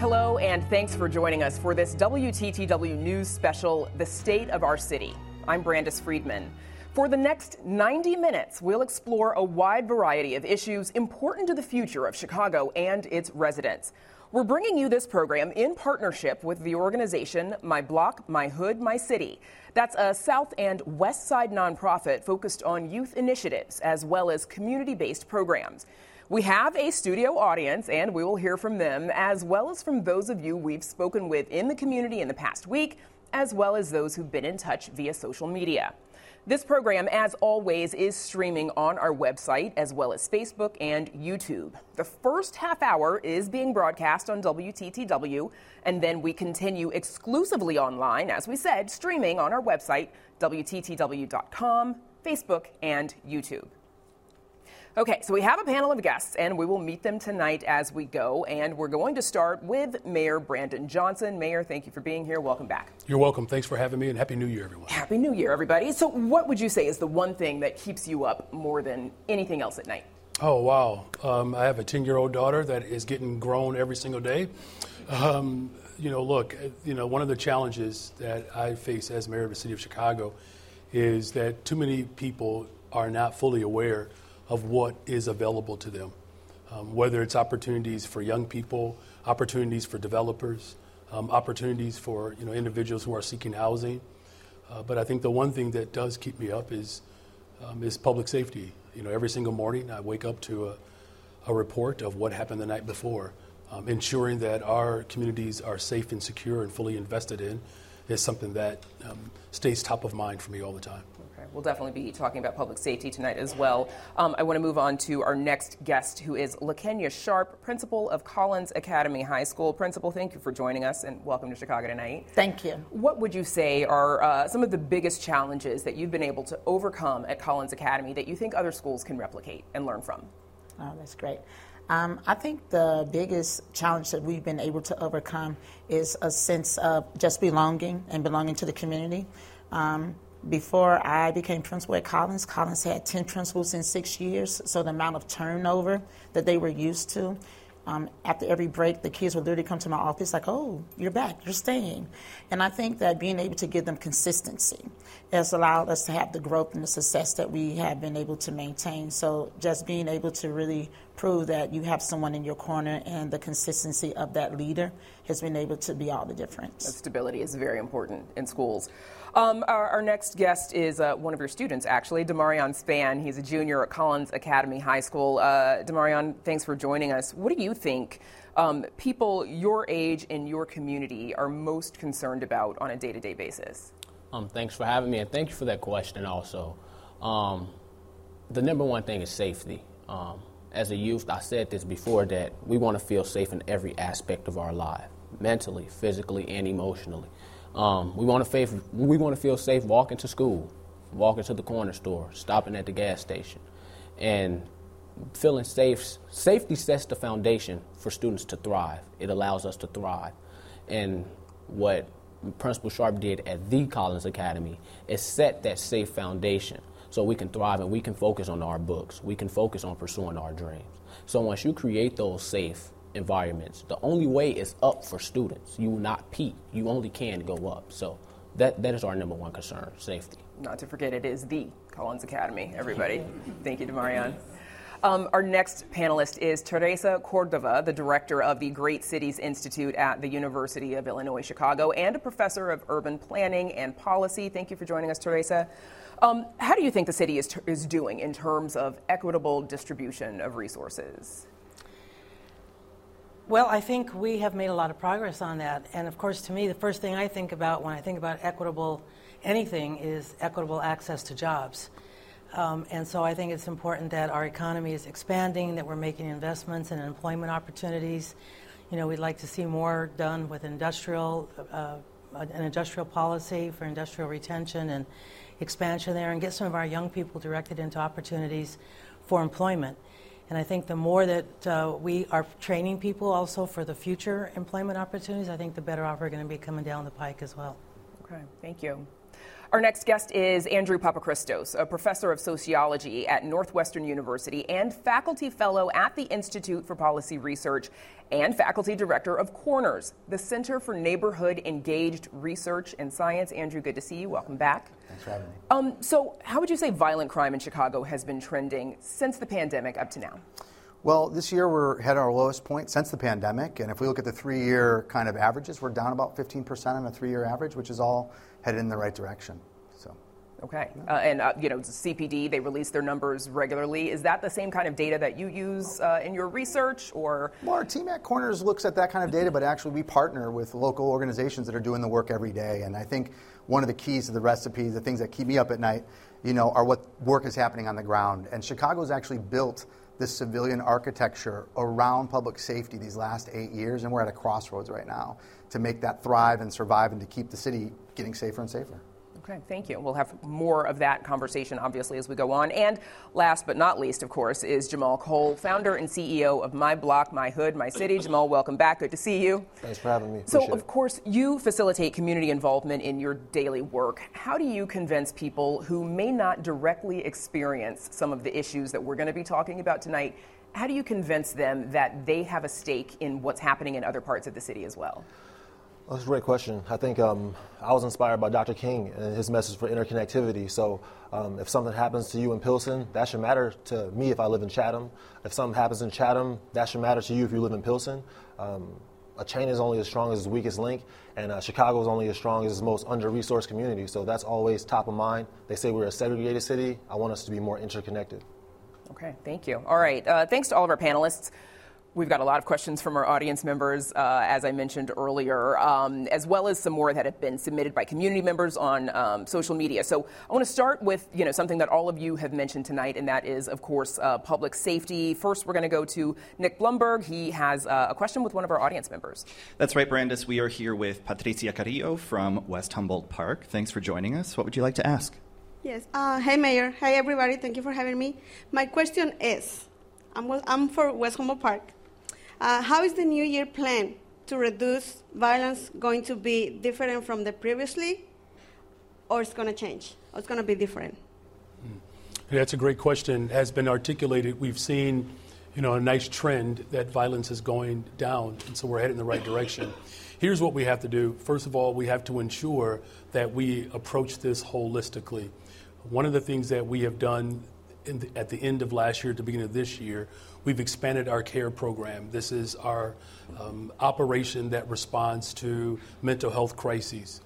Hello, and thanks for joining us for this WTTW News special, The State of Our City. I'm Brandis Friedman. For the next 90 minutes, we'll explore a wide variety of issues important to the future of Chicago and its residents. We're bringing you this program in partnership with the organization My Block, My Hood, My City. That's a South and West Side nonprofit focused on youth initiatives as well as community-based programs. We have a studio audience, and we will hear from them, as well as from those of you we've spoken with in the community in the past week, as well as those who've been in touch via social media. This program, as always, is streaming on our website, as well as Facebook and YouTube. The first half hour is being broadcast on WTTW, and then we continue exclusively online, as we said, streaming on our website, WTTW.com, Facebook, and YouTube. Okay, so we have a panel of guests, and we will meet them tonight as we go. And we're going to start with Mayor Brandon Johnson. Mayor, thank you for being here. Welcome back. You're welcome. Thanks for having me, and Happy New Year, everyone. Happy New Year, everybody. So what would you say is the one thing that keeps you up more than anything else at night? Oh, wow. I have a 10-year-old daughter that is getting grown every single day. One of the challenges that I face as mayor of the city of Chicago is that too many people are not fully aware of what is available to them, whether it's opportunities for young people, opportunities for developers, opportunities for individuals who are seeking housing. But I think the one thing that does keep me up is public safety. Every single morning I wake up to a report of what happened the night before. Ensuring that our communities are safe and secure and fully invested in is something that stays top of mind for me all the time. We'll definitely be talking about public safety tonight as well. I want to move on to our next guest, who is LaKenya Sharp, principal of Collins Academy High School. Principal, thank you for joining us, and welcome to Chicago tonight. Thank you. What would you say are some of the biggest challenges that you've been able to overcome at Collins Academy that you think other schools can replicate and learn from? Oh, that's great. I think the biggest challenge that we've been able to overcome is a sense of just belonging and belonging to the community. Before I became principal at Collins had 10 principals in 6 years, so the amount of turnover that they were used to. After every break, the kids would literally come to my office like, oh, you're back, you're staying. And I think that being able to give them consistency has allowed us to have the growth and the success that we have been able to maintain. So just being able to really prove that you have someone in your corner and the consistency of that leader has been able to be all the difference. That stability is very important in schools. Our next guest is one of your students, actually, Demarion Span. He's a junior at Collins Academy High School. Demarion, thanks for joining us. What do you think people your age in your community are most concerned about on a day-to-day basis? Thanks for having me, and thank you for that question also. The number one thing is safety. As a youth, I said this before, that we want to feel safe in every aspect of our life, mentally, physically, and emotionally. We want to feel safe walking to school, walking to the corner store, stopping at the gas station. And feeling safe, safety sets the foundation for students to thrive. It allows us to thrive. And what Principal Sharp did at the Collins Academy is set that safe foundation so we can thrive and we can focus on our books. We can focus on pursuing our dreams. So once you create those safe environments, the only way is up for students. You will not peak. You only can go up. So that is our number one concern, safety. Not to forget, it is the Collins Academy, everybody. Thank you, Demarion. Our next panelist is Teresa Cordova, the director of the Great Cities Institute at the University of Illinois Chicago and a professor of urban planning and policy. Thank you for joining us, Teresa. How do you think the city is doing in terms of equitable distribution of resources? Well, I think we have made a lot of progress on that. And of course, to me, the first thing I think about when I think about equitable anything is equitable access to jobs. And so I think it's important that our economy is expanding, that we're making investments in employment opportunities. We'd like to see more done with an industrial policy for industrial retention and expansion there, and get some of our young people directed into opportunities for employment. And I think the more that we are training people also for the future employment opportunities, I think the better off we're going to be coming down the pike as well. Okay, thank you. Our next guest is Andrew Papachristos, a professor of sociology at Northwestern University and faculty fellow at the Institute for Policy Research and faculty director of Corners, the Center for Neighborhood Engaged Research and Science. Andrew, good to see you. Welcome back. Thanks for having me. So how would you say violent crime in Chicago has been trending since the pandemic up to now? Well, this year we're at our lowest point since the pandemic, and if we look at the 3-year kind of averages, we're down about 15% on a 3-year average, which is all headed in the right direction. So. Okay. CPD, they release their numbers regularly. Is that the same kind of data that you use in your research, or? Well, our team at Corners looks at that kind of data, but actually we partner with local organizations that are doing the work every day, and I think one of the keys to the recipe, the things that keep me up at night, are what work is happening on the ground. And Chicago's actually built this civilian architecture around public safety these last 8 years, and we're at a crossroads right now to make that thrive and survive and to keep the city getting safer and safer. Okay, thank you. We'll have more of that conversation, obviously, as we go on. And last but not least, of course, is Jamal Cole, founder and CEO of My Block, My Hood, My City. Jamal, welcome back. Good to see you. Thanks for having me. So, of course, you facilitate community involvement in your daily work. How do you convince people who may not directly experience some of the issues that we're going to be talking about tonight? How do you convince them that they have a stake in what's happening in other parts of the city as well? Well, that's a great question. I think I was inspired by Dr. King and his message for interconnectivity. So if something happens to you in Pilsen, that should matter to me if I live in Chatham. If something happens in Chatham, that should matter to you if you live in Pilsen. A chain is only as strong as its weakest link, and Chicago is only as strong as its most under-resourced community. So that's always top of mind. They say we're a segregated city. I want us to be more interconnected. Okay, thank you. All right, thanks to all of our panelists. We've got a lot of questions from our audience members, as I mentioned earlier, as well as some more that have been submitted by community members on social media. So I want to start with, something that all of you have mentioned tonight, and that is, of course, public safety. First, we're going to go to Nick Blumberg. He has a question with one of our audience members. That's right, Brandis. We are here with Patricia Carrillo from West Humboldt Park. Thanks for joining us. What would you like to ask? Yes. Hey, Mayor. Hi, everybody. Thank you for having me. My question is, I'm for West Humboldt Park. How is the New Year plan to reduce violence going to be different from the previously, or it's going to change, or it's going to be different? That's a great question. Has been articulated. We've seen, a nice trend that violence is going down, and so we're heading in the right direction. Here's what we have to do. First of all, we have to ensure that we approach this holistically. One of the things that we have done at the end of last year, at the beginning of this year, we've expanded our CARE program. This is our operation that responds to mental health crises.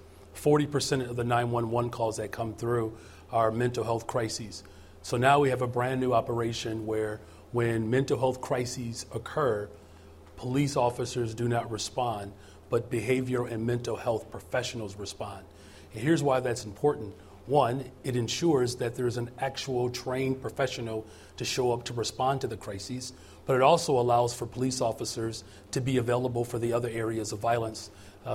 40% of the 911 calls that come through are mental health crises. So now we have a brand new operation where when mental health crises occur, police officers do not respond, but behavioral and mental health professionals respond. And here's why that's important. One, it ensures that there's an actual trained professional to show up to respond to the crises, but it also allows for police officers to be available for the other areas of violence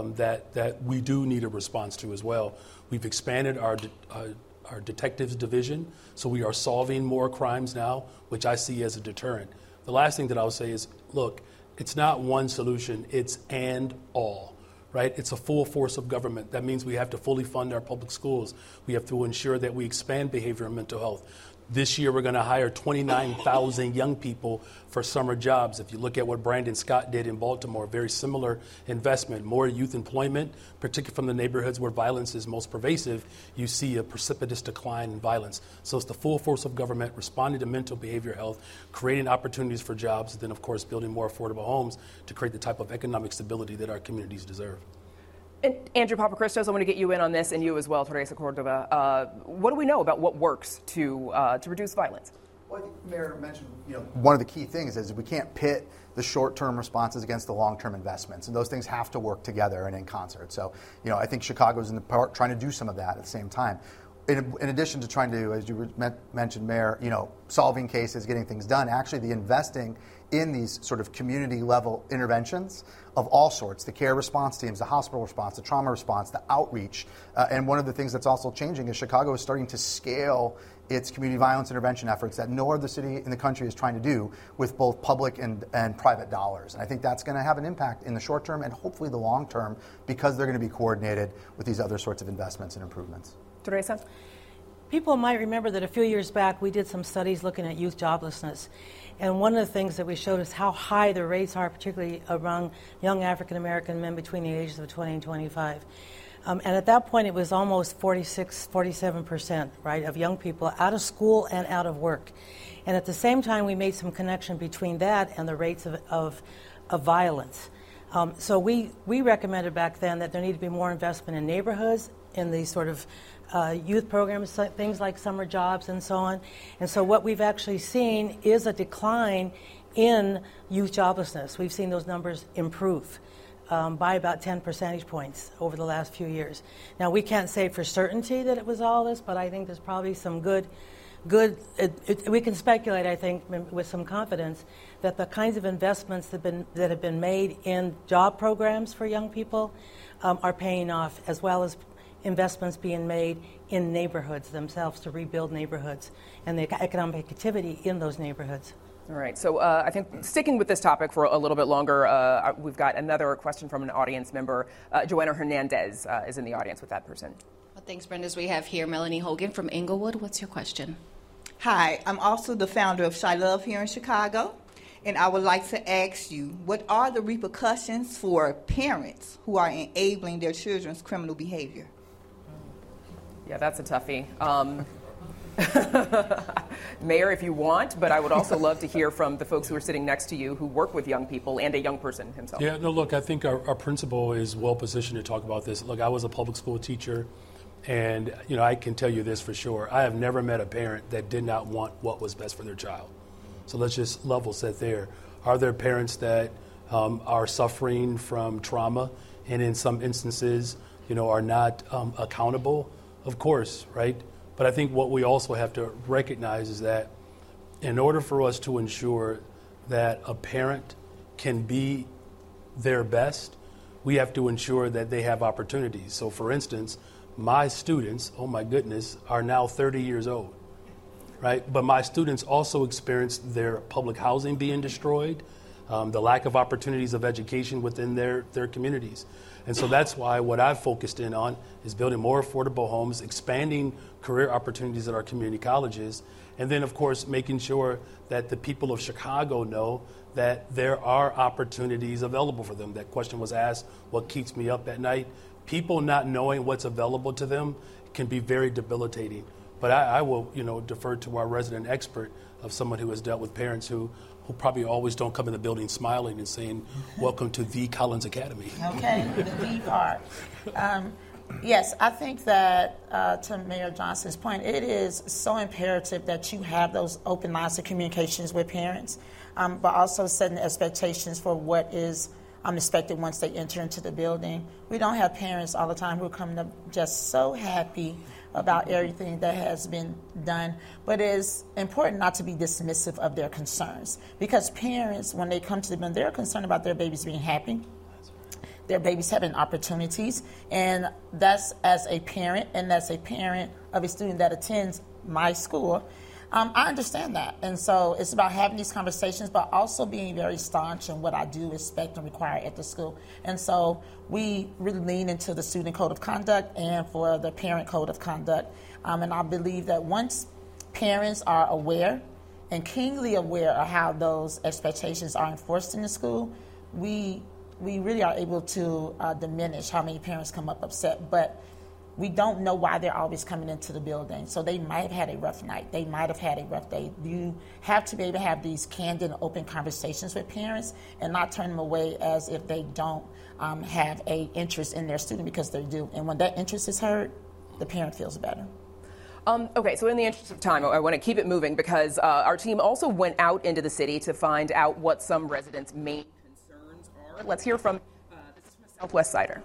that we do need a response to as well. We've expanded our detectives division, so we are solving more crimes now, which I see as a deterrent. The last thing that I'll say is, look, it's not one solution, it's and all. Right? It's a full force of government. That means we have to fully fund our public schools. We have to ensure that we expand behavior and mental health. This year, we're going to hire 29,000 young people for summer jobs. If you look at what Brandon Scott did in Baltimore, very similar investment, more youth employment, particularly from the neighborhoods where violence is most pervasive, you see a precipitous decline in violence. So it's the full force of government responding to mental behavior health, creating opportunities for jobs, and then, of course, building more affordable homes to create the type of economic stability that our communities deserve. And Andrew Papachristos, I want to get you in on this, and you as well, Teresa Cordova. What do we know about what works to reduce violence? Well, I think the Mayor mentioned, one of the key things is we can't pit the short-term responses against the long-term investments, and those things have to work together and in concert. So, I think Chicago's in the part trying to do some of that at the same time. In addition to trying to, as you mentioned, Mayor, solving cases, getting things done, actually the investing in these sort of community-level interventions of all sorts, the care response teams, the hospital response, the trauma response, the outreach. And one of the things that's also changing is Chicago is starting to scale its community violence intervention efforts that no other city in the country is trying to do with both public and private dollars. And I think that's going to have an impact in the short term and hopefully the long term because they're going to be coordinated with these other sorts of investments and improvements. Teresa? People might remember that a few years back we did some studies looking at youth joblessness. And one of the things that we showed is how high the rates are, particularly among young African American men between the ages of 20 and 25. And at that point, it was almost 46, 47%, right, of young people out of school and out of work. And at the same time, we made some connection between that and the rates of violence. So we recommended back then that there needed to be more investment in neighborhoods, in these sort of youth programs, things like summer jobs and so on. And so what we've actually seen is a decline in youth joblessness. We've seen those numbers improve by about 10 percentage points over the last few years. Now, we can't say for certainty that it was all this, but I think there's probably some good. We can speculate, I think, with some confidence that the kinds of investments that have been made in job programs for young people are paying off, as well as investments being made in neighborhoods themselves to rebuild neighborhoods and the economic activity in those neighborhoods. All right. So I think sticking with this topic for a little bit longer, we've got another question from an audience member. Joanna Hernandez is in the audience with that person. Well, thanks, Brenda. We have here Melanie Hogan from Inglewood. What's your question? Hi, I'm also the founder of Shy Love here in Chicago, and I would like to ask you, what are the repercussions for parents who are enabling their children's criminal behavior? Yeah, that's a toughie. Mayor, if you want, but I would also love to hear from the folks who are sitting next to you who work with young people and a young person himself. Yeah, no, look, I think our principal is well positioned to talk about this. Look, I was a public school teacher, and I can tell you this for sure. I have never met a parent that did not want what was best for their child. So let's just level set there. Are there parents that are suffering from trauma and in some instances, are not accountable? Of course, right? But I think what we also have to recognize is that in order for us to ensure that a parent can be their best, we have to ensure that they have opportunities. So for instance, my students, oh my goodness, are now 30 years old, right? But my students also experienced their public housing being destroyed, the lack of opportunities of education within their communities. And so that's why what I've focused in on is building more affordable homes, expanding career opportunities at our community colleges, and then, of course, making sure that the people of Chicago know that there are opportunities available for them. That question was asked, what keeps me up at night? People not knowing what's available to them can be very debilitating. But I will, defer to our resident expert of someone who has dealt with parents who probably always don't come in the building smiling and saying, welcome to the Collins Academy. Okay, the V part. Yes, I think that to Mayor Johnson's point, it is so imperative that you have those open lines of communications with parents, but also setting expectations for what is expected once they enter into the building. We don't have parents all the time who are coming up just so happy about everything that has been done, but it is important not to be dismissive of their concerns, because parents, when they come to the building, they're concerned about their babies being happy, their babies having opportunities, and that's as a parent, and as a parent of a student that attends my school, I understand that. And so it's about having these conversations, but also being very staunch in what I do expect and require at the school. And so we really lean into the student code of conduct and for the parent code of conduct. And I believe that once parents are aware and keenly aware of how those expectations are enforced in the school, we really are able to diminish how many parents come up upset. But we don't know why they're always coming into the building. So they might have had a rough night. They might have had a rough day. You have to be able to have these candid and open conversations with parents and not turn them away as if they don't have an interest in their student, because they do. And when that interest is heard, the parent feels better. Okay, so in the interest of time, I want to keep it moving because our team also went out into the city to find out what some residents' main concerns are. Let's hear from, this is from a Southwest Sider.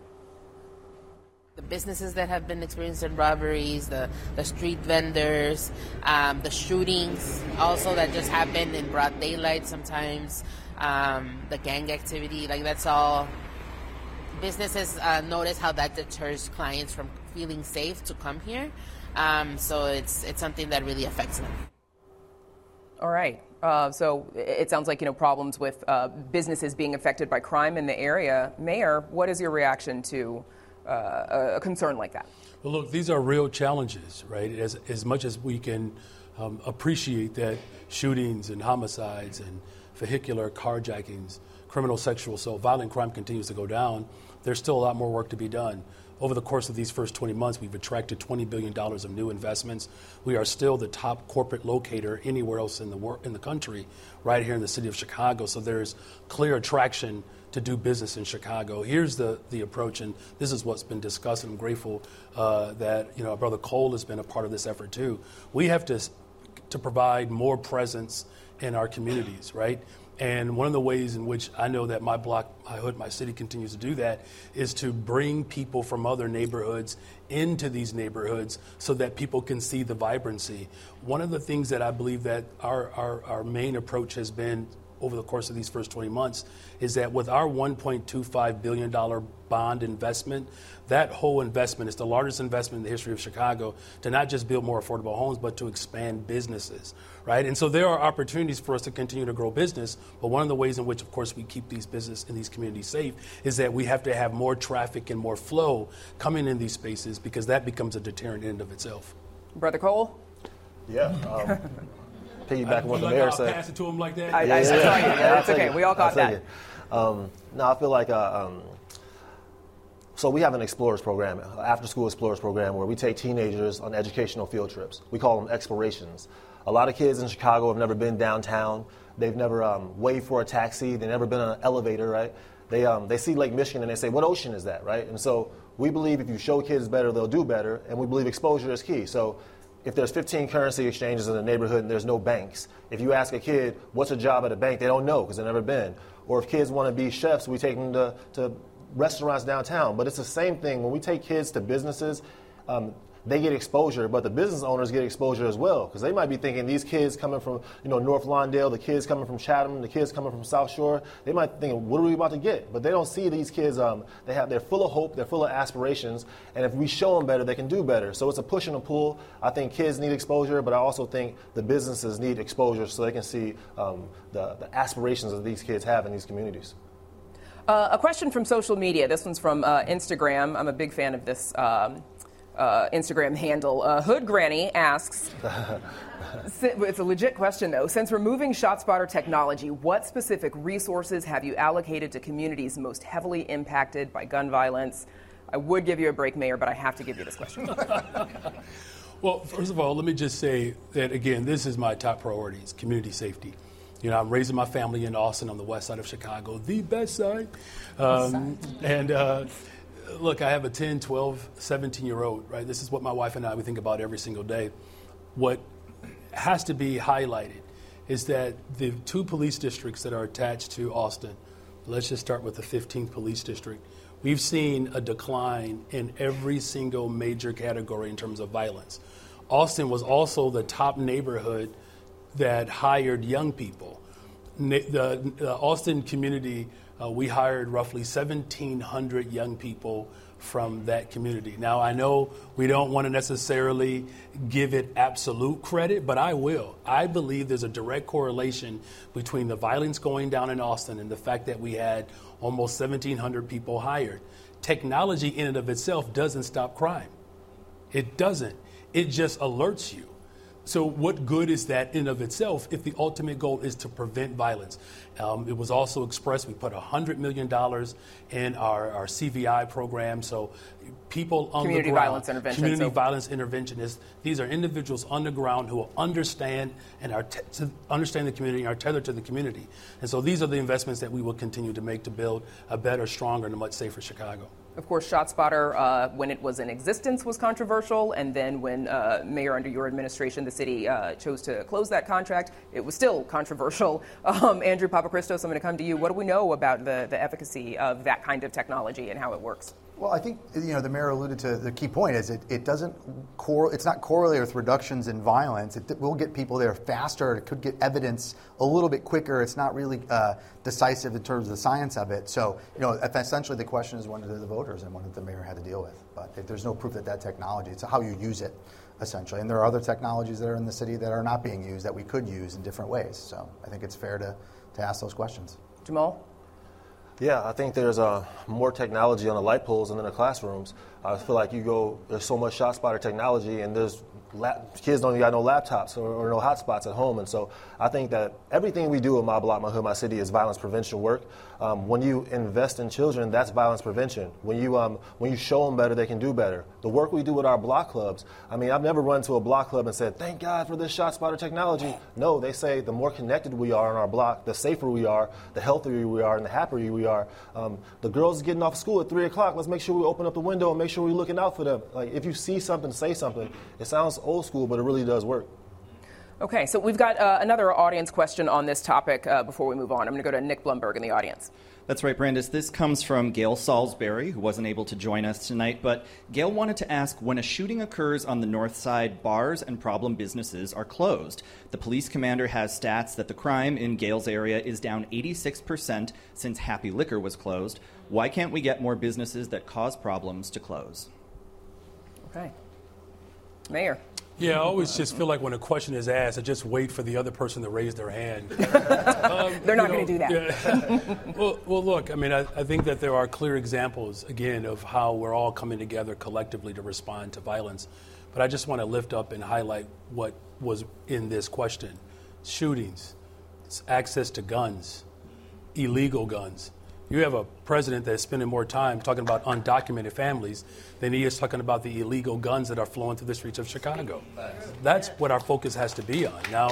The businesses that have been experiencing robberies, the street vendors, the shootings also that just happen in broad daylight sometimes, the gang activity, that's all. Businesses notice how that deters clients from feeling safe to come here. So it's something that really affects them. All right. So it sounds like, problems with businesses being affected by crime in the area. Mayor, what is your reaction to a concern like that? Well, look, these are real challenges, right? As much as we can appreciate that shootings and homicides and vehicular carjackings, criminal sexual assault, violent crime continues to go down, there's still a lot more work to be done. Over the course of these first 20 months, we've attracted $20 billion of new investments. We are still the top corporate locator anywhere else in the country, right here in the city of Chicago. So there's clear attraction to do business in Chicago. Here's the approach, and this is what's been discussed, and I'm grateful that our brother Cole has been a part of this effort too. We have to provide more presence in our communities, right? And one of the ways in which I know that my block, my hood, my city continues to do that is to bring people from other neighborhoods into these neighborhoods so that people can see the vibrancy. One of the things that I believe that our main approach has been over the course of these first 20 months is that with our $1.25 billion bond investment, that whole investment is the largest investment in the history of Chicago to not just build more affordable homes, but to expand businesses, right? And so there are opportunities for us to continue to grow business, but one of the ways in which, of course, we keep these business in these communities safe is that we have to have more traffic and more flow coming in these spaces because that becomes a deterrent in and of itself. Brother Cole? Yeah. Piggyback on what the mayor said. Pass it to him like that? I saw you. It's okay. We all caught that. No, I feel like so we have an Explorers program, after-school Explorers program, where we take teenagers on educational field trips. We call them explorations. A lot of kids in Chicago have never been downtown. They've never waved for a taxi. They've never been on an elevator, right? They see Lake Michigan and they say, what ocean is that, right? And so we believe if you show kids better, they'll do better, and we believe exposure is key. So if there's 15 currency exchanges in the neighborhood and there's no banks, if you ask a kid, what's a job at a bank, they don't know because they've never been. Or if kids want to be chefs, we take them to restaurants downtown. But it's the same thing. When we take kids to businesses, they get exposure, but the business owners get exposure as well because they might be thinking these kids coming from North Lawndale, the kids coming from Chatham, the kids coming from South Shore, they might think, what are we about to get? But they don't see these kids. They're full of hope, they're full of aspirations, and if we show them better, they can do better. So it's a push and a pull. I think kids need exposure, but I also think the businesses need exposure so they can see the aspirations that these kids have in these communities. A question from social media. This one's from Instagram. I'm a big fan of this Instagram handle. Hood Granny asks, it's a legit question though, since removing ShotSpotter technology, what specific resources have you allocated to communities most heavily impacted by gun violence? I would give you a break, Mayor, but I have to give you this question. Well, first of all, let me just say that, again, this is my top priorities, community safety. I'm raising my family in Austin on the west side of Chicago, the best side. Look, I have a 10, 12, 17-year-old, right? This is what my wife and I, we think about every single day. What has to be highlighted is that the 2 police districts that are attached to Austin, let's just start with the 15th police district, we've seen a decline in every single major category in terms of violence. Austin was also the top neighborhood that hired young people. The Austin community, we hired roughly 1,700 young people from that community. Now, I know we don't want to necessarily give it absolute credit, but I will. I believe there's a direct correlation between the violence going down in Austin and the fact that we had almost 1,700 people hired. Technology in and of itself doesn't stop crime. It doesn't. It just alerts you. So what good is that in and of itself if the ultimate goal is to prevent violence? It was also expressed, we put $100 million in our CVI program. So people on the ground, community violence interventionists, these are individuals on the ground who will understand and understand the community and are tethered to the community. And so these are the investments that we will continue to make to build a better, stronger, and a much safer Chicago. Of course, ShotSpotter, when it was in existence, was controversial. And then when, Mayor, under your administration, the city chose to close that contract, it was still controversial. Andrew Papachristos, I'm going to come to you. What do we know about the efficacy of that kind of technology and how it works? Well, I think the mayor alluded to the key point is it doesn't it's not correlated with reductions in violence. It will get people there faster. It could get evidence a little bit quicker. It's not really decisive in terms of the science of it. So essentially the question is one of the voters and one that the mayor had to deal with. But if there's no proof that technology, it's how you use it essentially. And there are other technologies that are in the city that are not being used that we could use in different ways. So I think it's fair to ask those questions. Jamal? Yeah, I think there's more technology on the light poles than in the classrooms. I feel like there's so much ShotSpotter technology, and there's kids don't even got no laptops or no hotspots at home. And so I think that everything we do in My Block, My Hood, My City is violence prevention work. When you invest in children, that's violence prevention. When you show them better, they can do better. The work we do with our block clubs, I mean, I've never run to a block club and said, thank God for this ShotSpotter technology. No, they say the more connected we are in our block, the safer we are, the healthier we are, and the happier we are. The girls getting off school at 3 o'clock, let's make sure we open up the window and make sure we're looking out for them. Like, if you see something, say something. It sounds old school, but it really does work. Okay, so we've got another audience question on this topic before we move on. I'm going to go to Nick Blumberg in the audience. That's right, Brandis. This comes from Gail Salisbury, who wasn't able to join us tonight. But Gail wanted to ask, when a shooting occurs on the north side, bars and problem businesses are closed. The police commander has stats that the crime in Gail's area is down 86% since Happy Liquor was closed. Why can't we get more businesses that cause problems to close? Okay. Mayor. Yeah, I always just feel like when a question is asked, I just wait for the other person to raise their hand. They're not going to do that. Yeah. Well, look, I mean, I think that there are clear examples, again, of how we're all coming together collectively to respond to violence. But I just want to lift up and highlight what was in this question. Shootings, access to guns, illegal guns. You have a president that's spending more time talking about undocumented families than he is talking about the illegal guns that are flowing through the streets of Chicago. That's what our focus has to be on. Now,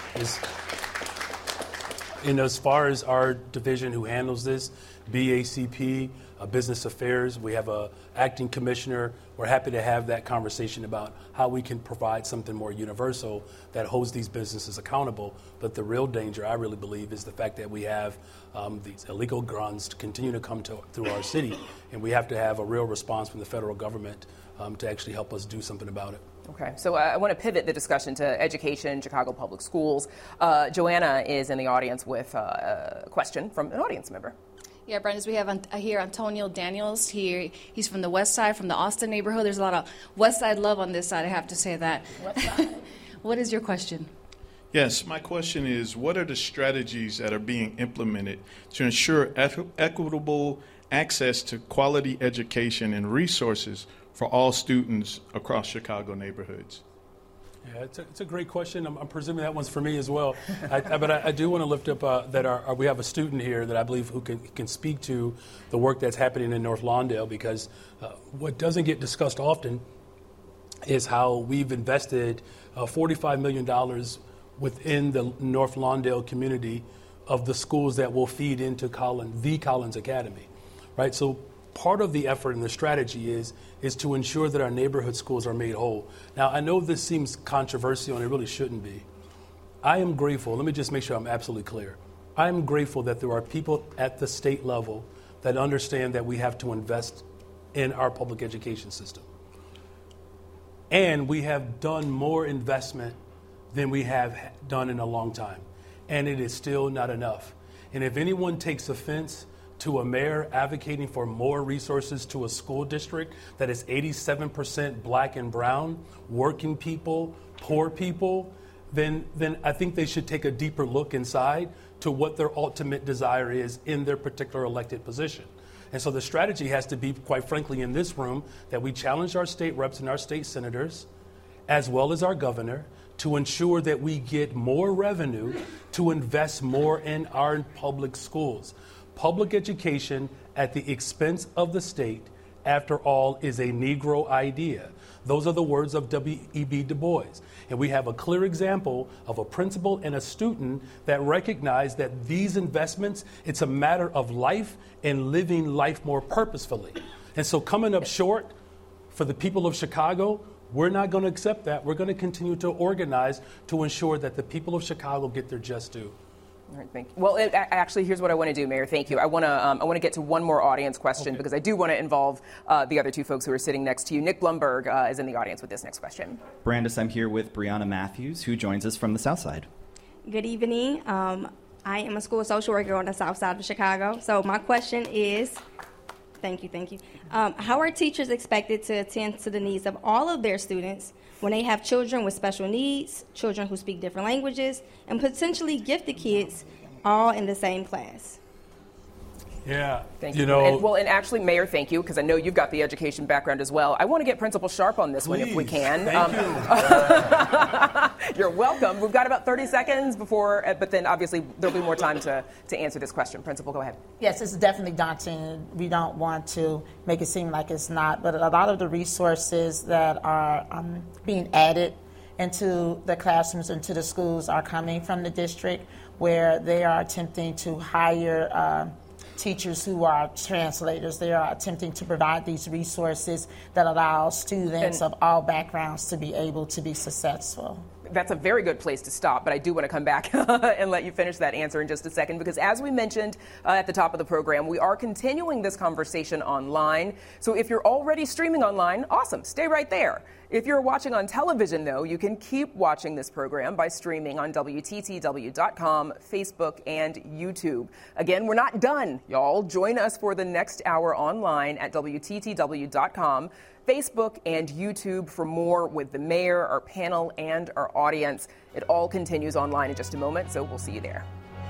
as far as our division who handles this, BACP, Business Affairs, we have an acting commissioner. We're happy to have that conversation about how we can provide something more universal that holds these businesses accountable. But the real danger, I really believe, is the fact that we have these illegal guns to continue to come through our city, and we have to have a real response from the federal government to actually help us do something about it. Okay, so I want to pivot the discussion to education, Chicago Public Schools. Joanna is in the audience with a question from an audience member. Yeah, Brandis, we have here Antonio Daniels here. He's from the west side, from the Austin neighborhood. There's a lot of west side love on this side, I have to say that. West side. What is your question? Yes, my question is, what are the strategies that are being implemented to ensure equitable access to quality education and resources for all students across Chicago neighborhoods? Yeah, it's a great question. I'm presuming that one's for me as well. But I do want to lift up that we have a student here that I believe who can speak to the work that's happening in North Lawndale, because what doesn't get discussed often is how we've invested $45 million within the North Lawndale community of the schools that will feed into the Collins Academy, right? So part of the effort and the strategy is to ensure that our neighborhood schools are made whole. Now, I know this seems controversial, and it really shouldn't be. I am grateful. Let me just make sure I'm absolutely clear. I am grateful that there are people at the state level that understand that we have to invest in our public education system. And we have done more investment than we have done in a long time. And it is still not enough. And if anyone takes offense to a mayor advocating for more resources to a school district that is 87% black and brown, working people, poor people, then I think they should take a deeper look inside to what their ultimate desire is in their particular elected position. And so the strategy has to be, quite frankly, in this room, that we challenge our state reps and our state senators, as well as our governor, to ensure that we get more revenue to invest more in our public schools. Public education at the expense of the state, after all, is a Negro idea. Those are the words of W.E.B. Du Bois. And we have a clear example of a principal and a student that recognize that these investments, it's a matter of life and living life more purposefully. And so coming up short for the people of Chicago, we're not going to accept that. We're going to continue to organize to ensure that the people of Chicago get their just due. All right, thank you. Well, actually, here's what I want to do, Mayor. Thank you. I want to get to one more audience question, because I do want to involve the other two folks who are sitting next to you. Nick Blumberg is in the audience with this next question. Brandis, I'm here with Brianna Matthews, who joins us from the South Side. Good evening. I am a school social worker on the South Side of Chicago. So my question is, thank you. How are teachers expected to attend to the needs of all of their students when they have children with special needs, children who speak different languages, and potentially gifted kids all in the same class? Yeah. Thank you. And actually, Mayor, thank you, because I know you've got the education background as well. I want to get Principal Sharp on this one if we can. Thank you. You're welcome. We've got about 30 seconds before, but then obviously there'll be more time to answer this question. Principal, go ahead. Yes, it's definitely daunting. We don't want to make it seem like it's not, but a lot of the resources that are being added into the classrooms, into the schools, are coming from the district, where they are attempting to hire teachers who are translators. They are attempting to provide these resources that allow students of all backgrounds to be able to be successful. That's a very good place to stop, but I do want to come back and let you finish that answer in just a second, because as we mentioned at the top of the program, we are continuing this conversation online. So if you're already streaming online, awesome, stay right there. If you're watching on television, though, you can keep watching this program by streaming on WTTW.com, Facebook, and YouTube. Again, we're not done, y'all. Join us for the next hour online at WTTW.com, Facebook, and YouTube for more with the mayor, our panel, and our audience. It all continues online in just a moment, so we'll see you there.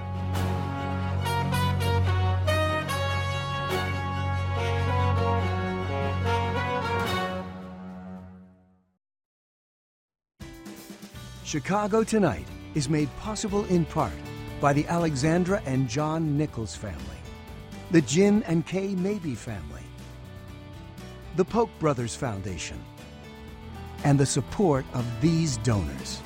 Chicago Tonight is made possible in part by the Alexandra and John Nichols family, the Jim and Kay Mabey family, the Polk Brothers Foundation, and the support of these donors.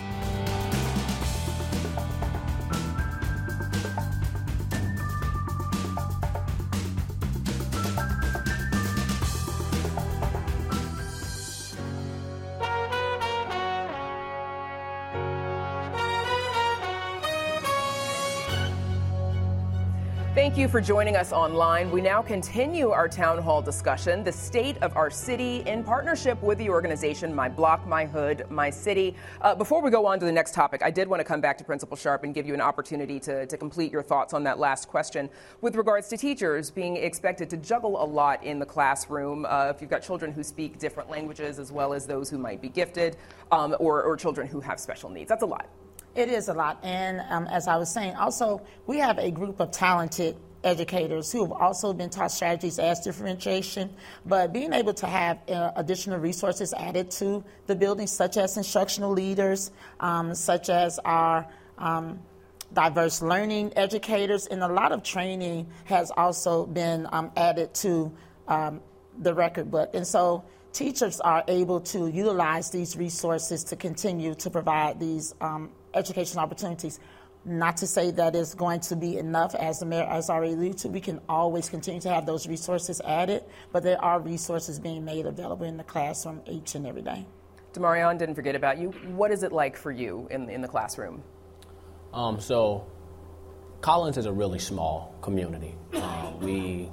Thank you for joining us online. We now continue our town hall discussion, the state of our city, in partnership with the organization My Block, My Hood, My City. Before we go on to the next topic, I did want to come back to Principal Sharp and give you an opportunity to complete your thoughts on that last question with regards to teachers being expected to juggle a lot in the classroom. If you've got children who speak different languages, as well as those who might be gifted, or children who have special needs. That's a lot. It is a lot. And as I was saying, also, we have a group of talented educators who have also been taught strategies as differentiation, but being able to have additional resources added to the building, such as instructional leaders, such as our diverse learning educators, and a lot of training has also been added to the record book. And so teachers are able to utilize these resources to continue to provide these educational opportunities. Not to say that it's going to be enough, as the mayor has already alluded to. We can always continue to have those resources added, but there are resources being made available in the classroom each and every day. Demarion, didn't forget about you. What is it like for you in the classroom? So Collins is a really small community. We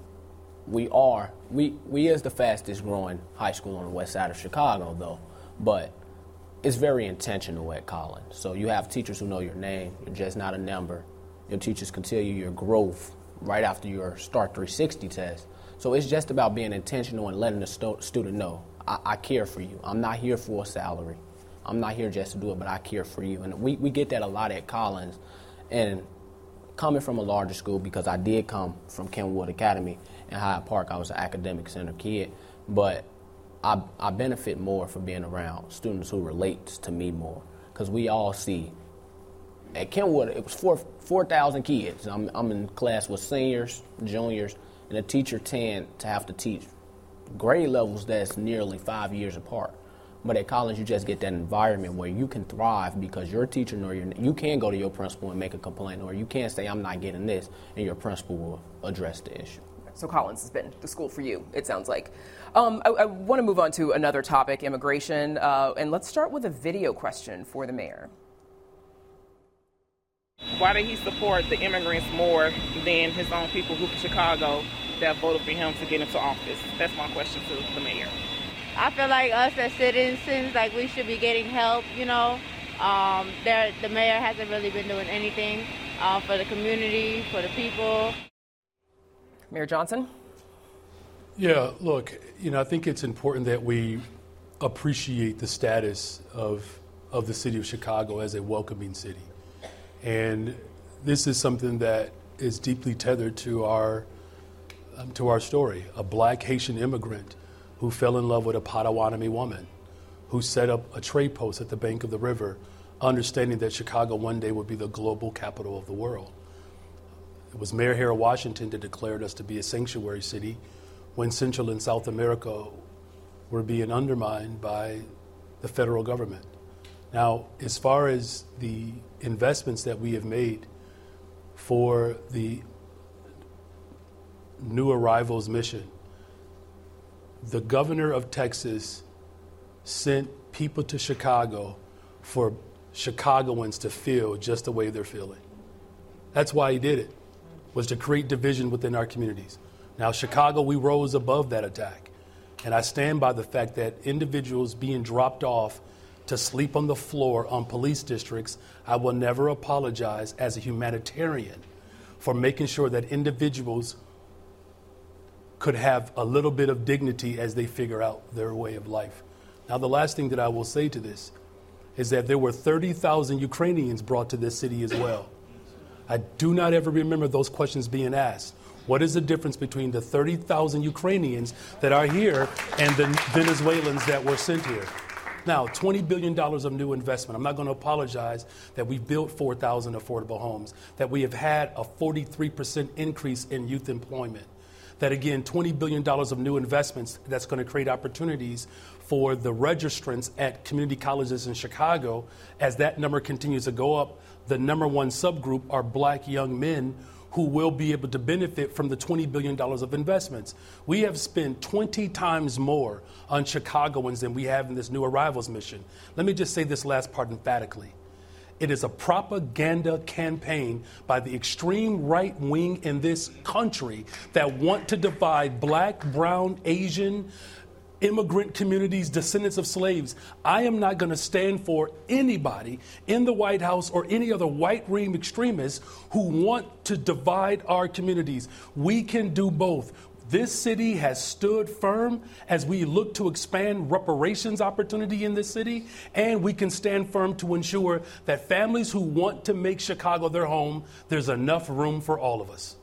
is the fastest growing high school on the west side of Chicago, though, but it's very intentional at Collins. So you have teachers who know your name. You're just not a number. Your teachers can tell you your growth right after your Start 360 test. So it's just about being intentional and letting the student know, I care for you. I'm not here for a salary. I'm not here just to do it, but I care for you. And we get that a lot at Collins. And coming from a larger school, because I did come from Kenwood Academy in Hyde Park, I was an academic center kid, but I benefit more from being around students who relate to me more, because we all see. At Kenwood, it was 4,000 kids. I'm in class with seniors, juniors, and a teacher tend to have to teach grade levels that's nearly 5 years apart. But at Collins, you just get that environment where you can thrive because your teacher you can go to your principal and make a complaint, or you can say, I'm not getting this, and your principal will address the issue. So Collins has been the school for you, it sounds like. I want to move on to another topic, immigration, and let's start with a video question for the mayor. Why did he support the immigrants more than his own people who from Chicago that voted for him to get into office? That's my question to the mayor. I feel like us as citizens, like we should be getting help, you know. The mayor hasn't really been doing anything for the community, for the people. Mayor Johnson? Yeah, look, I think it's important that we appreciate the status of the city of Chicago as a welcoming city. And this is something that is deeply tethered to our to our story, a black Haitian immigrant who fell in love with a Potawatomi woman, who set up a trade post at the bank of the river, understanding that Chicago one day would be the global capital of the world. It was Mayor Harold Washington that declared us to be a sanctuary city when Central and South America were being undermined by the federal government. Now, as far as the investments that we have made for the New Arrivals mission, the governor of Texas sent people to Chicago for Chicagoans to feel just the way they're feeling. That's why he did it, was to create division within our communities. Now, Chicago, we rose above that attack. And I stand by the fact that individuals being dropped off to sleep on the floor on police districts, I will never apologize as a humanitarian for making sure that individuals could have a little bit of dignity as they figure out their way of life. Now, the last thing that I will say to this is that there were 30,000 Ukrainians brought to this city as well. I do not ever remember those questions being asked. What is the difference between the 30,000 Ukrainians that are here and the Venezuelans that were sent here? Now, $20 billion of new investment. I'm not going to apologize that we've built 4,000 affordable homes, that we have had a 43% increase in youth employment, that again, $20 billion of new investments that's going to create opportunities for the registrants at community colleges in Chicago. As that number continues to go up, the number one subgroup are black young men who will be able to benefit from the $20 billion of investments. We have spent 20 times more on Chicagoans than we have in this New Arrivals mission. Let me just say this last part emphatically. It is a propaganda campaign by the extreme right wing in this country that want to divide black, brown, Asian, immigrant communities, descendants of slaves. I am not going to stand for anybody in the White House or any other white wing extremists who want to divide our communities. We can do both. This city has stood firm as we look to expand reparations opportunity in this city, and we can stand firm to ensure that families who want to make Chicago their home, there's enough room for all of us.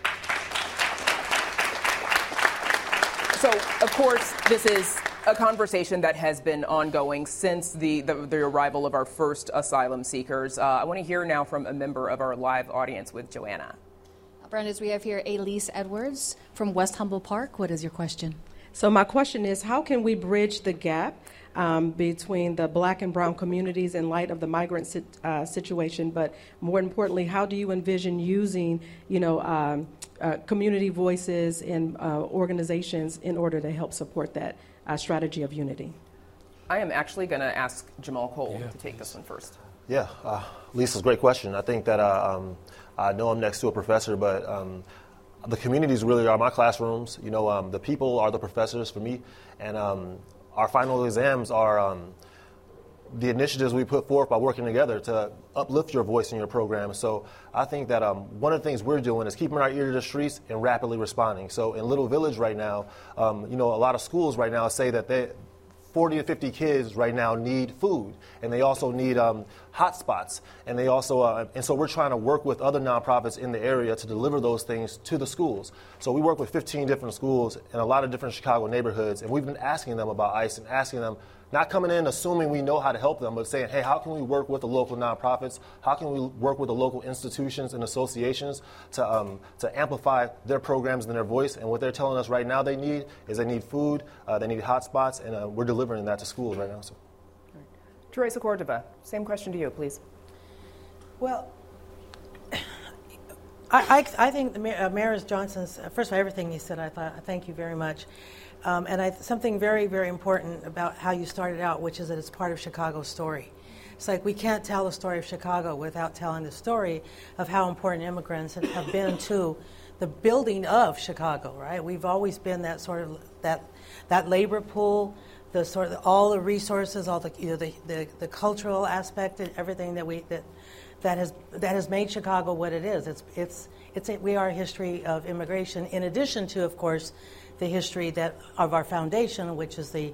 So, of course, this is a conversation that has been ongoing since the arrival of our first asylum seekers. I want to hear now from a member of our live audience with Joanna. Brandis, we have here Elise Edwards from West Humboldt Park. What is your question? So my question is, how can we bridge the gap between the black and brown communities in light of the migrant situation? But more importantly, how do you envision using, community voices and organizations in order to help support that strategy of unity? I am actually going to ask Jamal Cole to take this one first. Yeah, Lisa's great question. I think that I know I'm next to a professor, but the communities really are my classrooms. The people are the professors for me, and our final exams are the initiatives we put forth by working together to uplift your voice in your program. So I think that one of the things we're doing is keeping our ear to the streets and rapidly responding. So in Little Village right now, a lot of schools right now say that 40 to 50 kids right now need food, and they also need hotspots, and they also and so we're trying to work with other nonprofits in the area to deliver those things to the schools. So we work with 15 different schools in a lot of different Chicago neighborhoods, and we've been asking them about ICE and asking them, not coming in assuming we know how to help them, but saying, hey, how can we work with the local nonprofits? How can we work with the local institutions and associations to amplify their programs and their voice? And what they're telling us right now they need food, they need hotspots, and we're delivering that to schools right now. So. Teresa Cordova, same question to you, please. Well, I think Mayor Johnson's, first of all, everything he said, I thank you very much. And something very, very important about how you started out, which is that it's part of Chicago's story. It's like we can't tell the story of Chicago without telling the story of how important immigrants have been to the building of Chicago, right? We've always been that sort of, that labor pool, the sort of all the resources, all the cultural aspect and everything that has made Chicago what it is. We are a history of immigration, in addition to, of course, the history of our foundation, which is the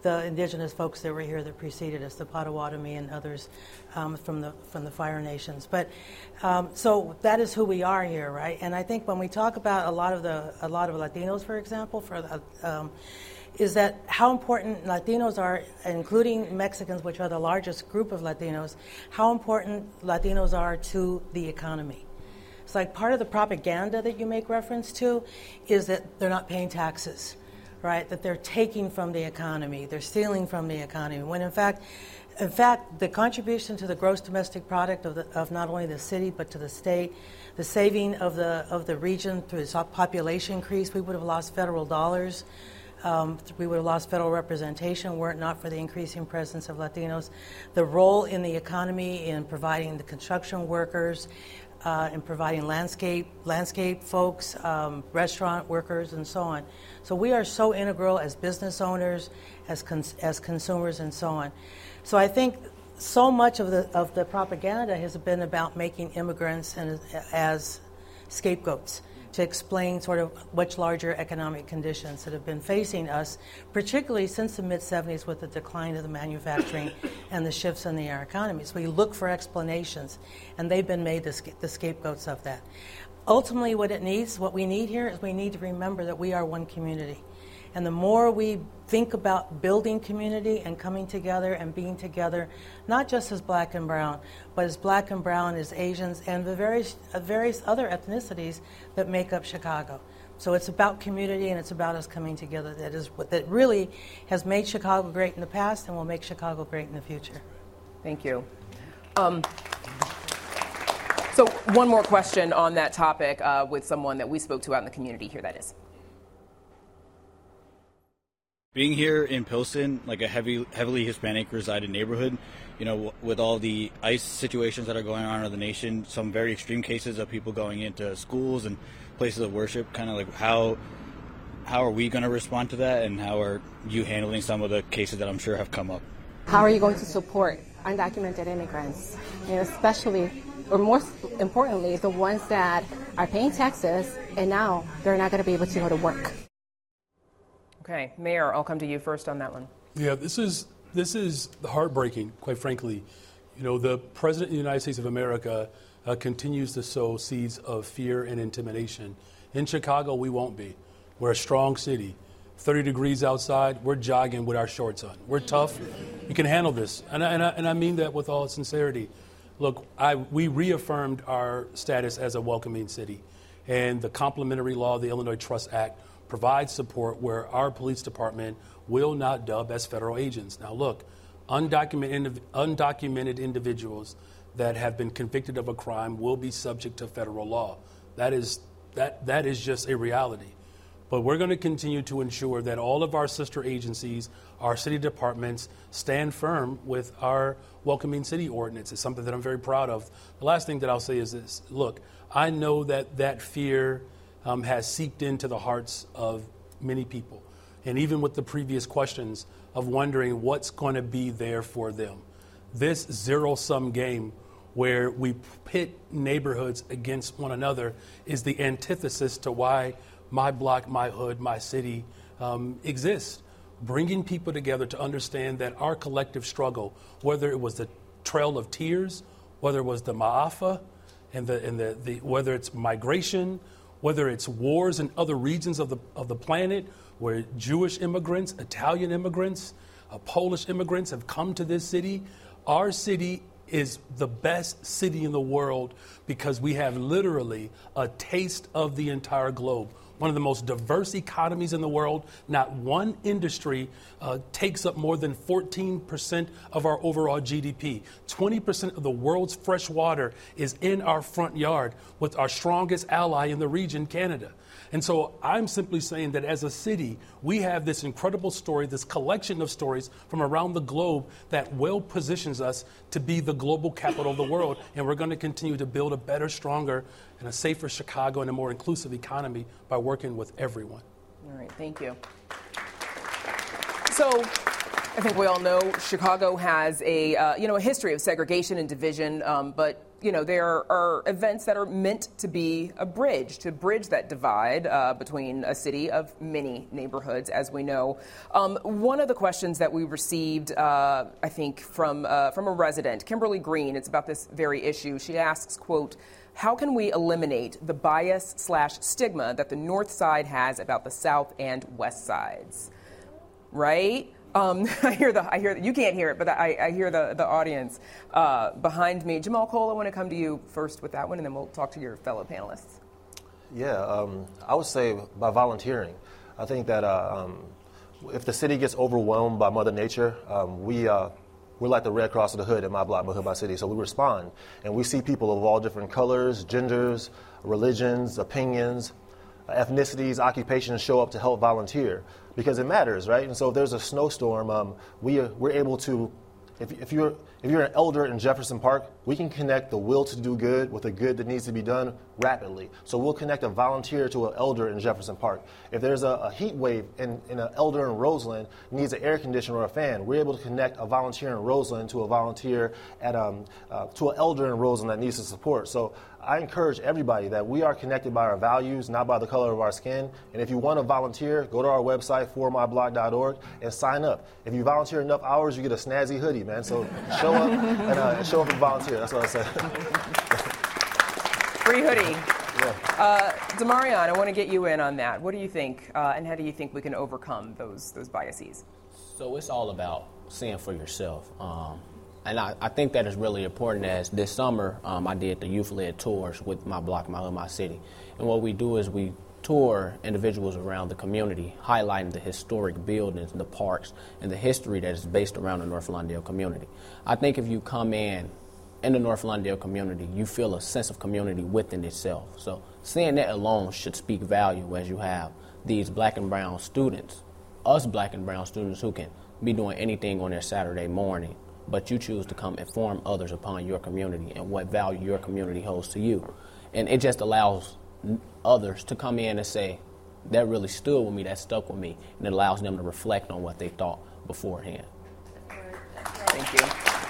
the indigenous folks that were here that preceded us, the Potawatomi and others from the Fire Nations. But so that is who we are here, right? And I think when we talk about a lot of Latinos, for example, is that how important Latinos are, including Mexicans, which are the largest group of Latinos, how important Latinos are to the economy. It's like part of the propaganda that you make reference to is that they're not paying taxes, right? That they're taking from the economy, they're stealing from the economy, when in fact, the contribution to the gross domestic product of not only the city but to the state, the saving of the region through its population increase, we would have lost federal dollars. We would have lost federal representation were it not for the increasing presence of Latinos. The role in the economy in providing the construction workers, in providing landscape folks, restaurant workers, and so on. So we are so integral as business owners, as consumers, and so on. So I think so much of the propaganda has been about making immigrants as scapegoats to explain sort of much larger economic conditions that have been facing us, particularly since the mid-'70s with the decline of the manufacturing and the shifts in our economies. We look for explanations, and they've been made the scapegoats of that. Ultimately, what we need here is we need to remember that we are one community. And the more we think about building community and coming together and being together, not just as black and brown, but as black and brown, as Asians, and the various other ethnicities that make up Chicago. So it's about community and it's about us coming together. That really has made Chicago great in the past and will make Chicago great in the future. Thank you. So one more question on that topic with someone that we spoke to out in the community. Here that is. Being here in Pilsen, like a heavily Hispanic resided neighborhood, with all the ICE situations that are going on in the nation, some very extreme cases of people going into schools and places of worship, kind of like how are we going to respond to that, and how are you handling some of the cases that I'm sure have come up? How are you going to support undocumented immigrants, and especially, or more importantly, the ones that are paying taxes and now they're not going to be able to go to work? Okay, Mayor, I'll come to you first on that one. Yeah, this is heartbreaking, quite frankly. The President of the United States of America continues to sow seeds of fear and intimidation. In Chicago, we won't be. We're a strong city. 30 degrees outside, we're jogging with our shorts on. We're tough. We can handle this. And I mean that with all sincerity. Look, we reaffirmed our status as a welcoming city. And the complementary law, the Illinois Trust Act, provides support where our police department will not dub as federal agents. Now, look, undocumented individuals that have been convicted of a crime will be subject to federal law. That is just a reality. But we're going to continue to ensure that all of our sister agencies, our city departments, stand firm with our welcoming city ordinance. It's something that I'm very proud of. The last thing that I'll say is this. Look, I know that fear has seeped into the hearts of many people. And even with the previous questions of wondering what's going to be there for them. This zero-sum game where we pit neighborhoods against one another is the antithesis to why my block, my hood, my city exists. Bringing people together to understand that our collective struggle, whether it was the Trail of Tears, whether it was the Ma'afa, and whether it's migration, whether it's wars in other regions of the planet where Jewish immigrants, Italian immigrants, Polish immigrants have come to this city. Our city is the best city in the world because we have literally a taste of the entire globe. One of the most diverse economies in the world. Not one industry takes up more than 14% of our overall GDP. 20% of the world's fresh water is in our front yard with our strongest ally in the region, Canada. And so I'm simply saying that as a city, we have this incredible story, this collection of stories from around the globe that well positions us to be the global capital of the world. And we're going to continue to build a better, stronger, and a safer Chicago and a more inclusive economy by working with everyone. All right, thank you. So I think we all know Chicago has a history of segregation and division, but there are events that are meant to be a bridge, to bridge that divide between a city of many neighborhoods, as we know. One of the questions that we received, I think, from a resident, Kimberly Green, it's about this very issue. She asks, quote, how can we eliminate the bias/stigma that the North Side has about the South and West Sides? Right? I hear you can't hear it, but I hear the audience behind me. Jamal Cole, I want to come to you first with that one, and then we'll talk to your fellow panelists. Yeah, I would say by volunteering. I think that if the city gets overwhelmed by Mother Nature, we're like the Red Cross of the Hood in my block, my hood, my city. So we respond, and we see people of all different colors, genders, religions, opinions, ethnicities, occupations show up to help volunteer because it matters, right? And so if there's a snowstorm, we're able to, if you're an elder in Jefferson Park, we can connect the will to do good with the good that needs to be done rapidly. So we'll connect a volunteer to an elder in Jefferson Park. If there's a heat wave and an elder in Roseland needs an air conditioner or a fan, we're able to connect a volunteer in Roseland to a volunteer to an elder in Roseland that needs the support. So I encourage everybody that we are connected by our values, not by the color of our skin. And if you want to volunteer, go to our website, formyblock.org, and sign up. If you volunteer enough hours, you get a snazzy hoodie, man. So show up and volunteer. That's what I said. Free hoodie. Yeah. Demarion, I want to get you in on that. What do you think, and how do you think we can overcome those biases? So it's all about seeing for yourself. And I think that is really important. As this summer, I did the youth-led tours with my block, my hood, my city. And what we do is we tour individuals around the community, highlighting the historic buildings, the parks, and the history that is based around the North Lawndale community. I think if you come in the North Lawndale community, you feel a sense of community within itself. So seeing that alone should speak value as you have these black and brown students, us black and brown students who can be doing anything on their Saturday morning, but you choose to come inform others upon your community and what value your community holds to you. And it just allows others to come in and say, that really stood with me, that stuck with me, and it allows them to reflect on what they thought beforehand. Thank you.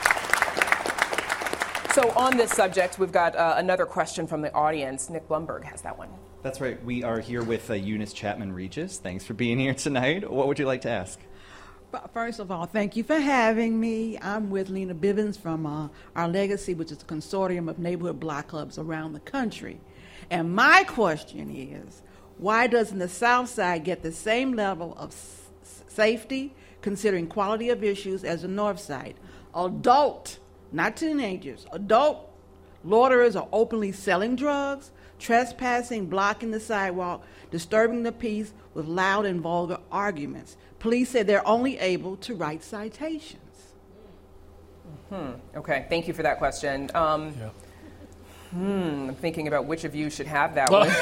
So on this subject, we've got another question from the audience. Nick Blumberg has that one. That's right. We are here with Eunice Chapman-Regis. Thanks for being here tonight. What would you like to ask? First of all, thank you for having me. I'm with Lena Bivens from Our Legacy, which is a consortium of neighborhood block clubs around the country. And my question is, why doesn't the South Side get the same level of safety, considering quality of issues, as the North Side? Adult, not teenagers, adult loiterers are openly selling drugs, trespassing, blocking the sidewalk, disturbing the peace with loud and vulgar arguments. Police say they're only able to write citations. Okay, thank you for that question. I'm thinking about which of you should have that one.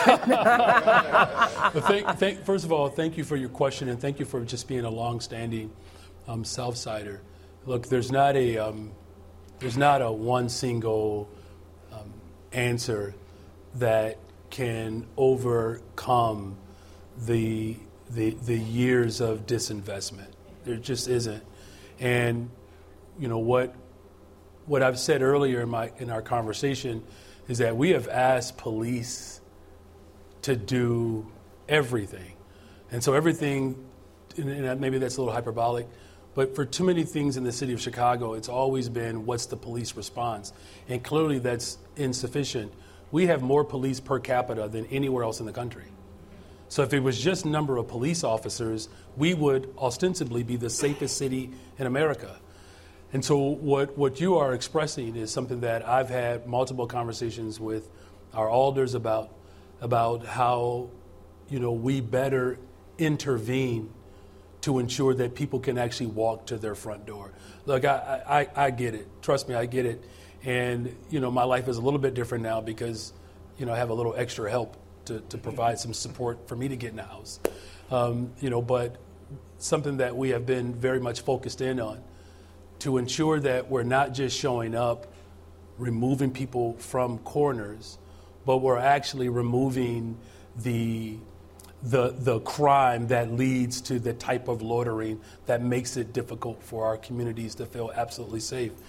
First of all, thank you for your question, and thank you for just being a long-standing Southsider. Look, there's not a one single answer that can overcome the years of disinvestment. There just isn't. And what I've said earlier in our conversation is that we have asked police to do everything. And so everything, and maybe that's a little hyperbolic, but for too many things in the city of Chicago, it's always been, what's the police response? And clearly that's insufficient. We have more police per capita than anywhere else in the country. So if it was just number of police officers, we would ostensibly be the safest city in America. And so what you are expressing is something that I've had multiple conversations with our alders about how, we better intervene to ensure that people can actually walk to their front door. Look, I get it. Trust me, I get it. And, my life is a little bit different now because, I have a little extra help to provide some support for me to get in the house. But something that we have been very much focused in on to ensure that we're not just showing up, removing people from corners, but we're actually removing the crime that leads to the type of loitering that makes it difficult for our communities to feel absolutely safe.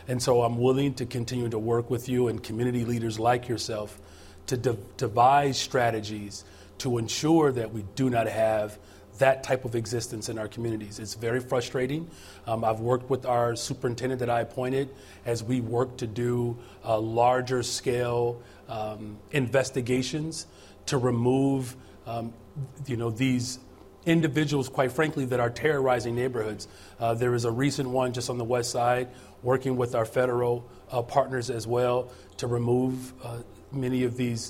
And so I'm willing to continue to work with you and community leaders like yourself to devise strategies to ensure that we do not have that type of existence in our communities. It's very frustrating. I've worked with our superintendent that I appointed as we work to do larger scale investigations to remove these individuals, quite frankly, that are terrorizing neighborhoods. There is a recent one just on the west side, working with our federal partners as well to remove many of these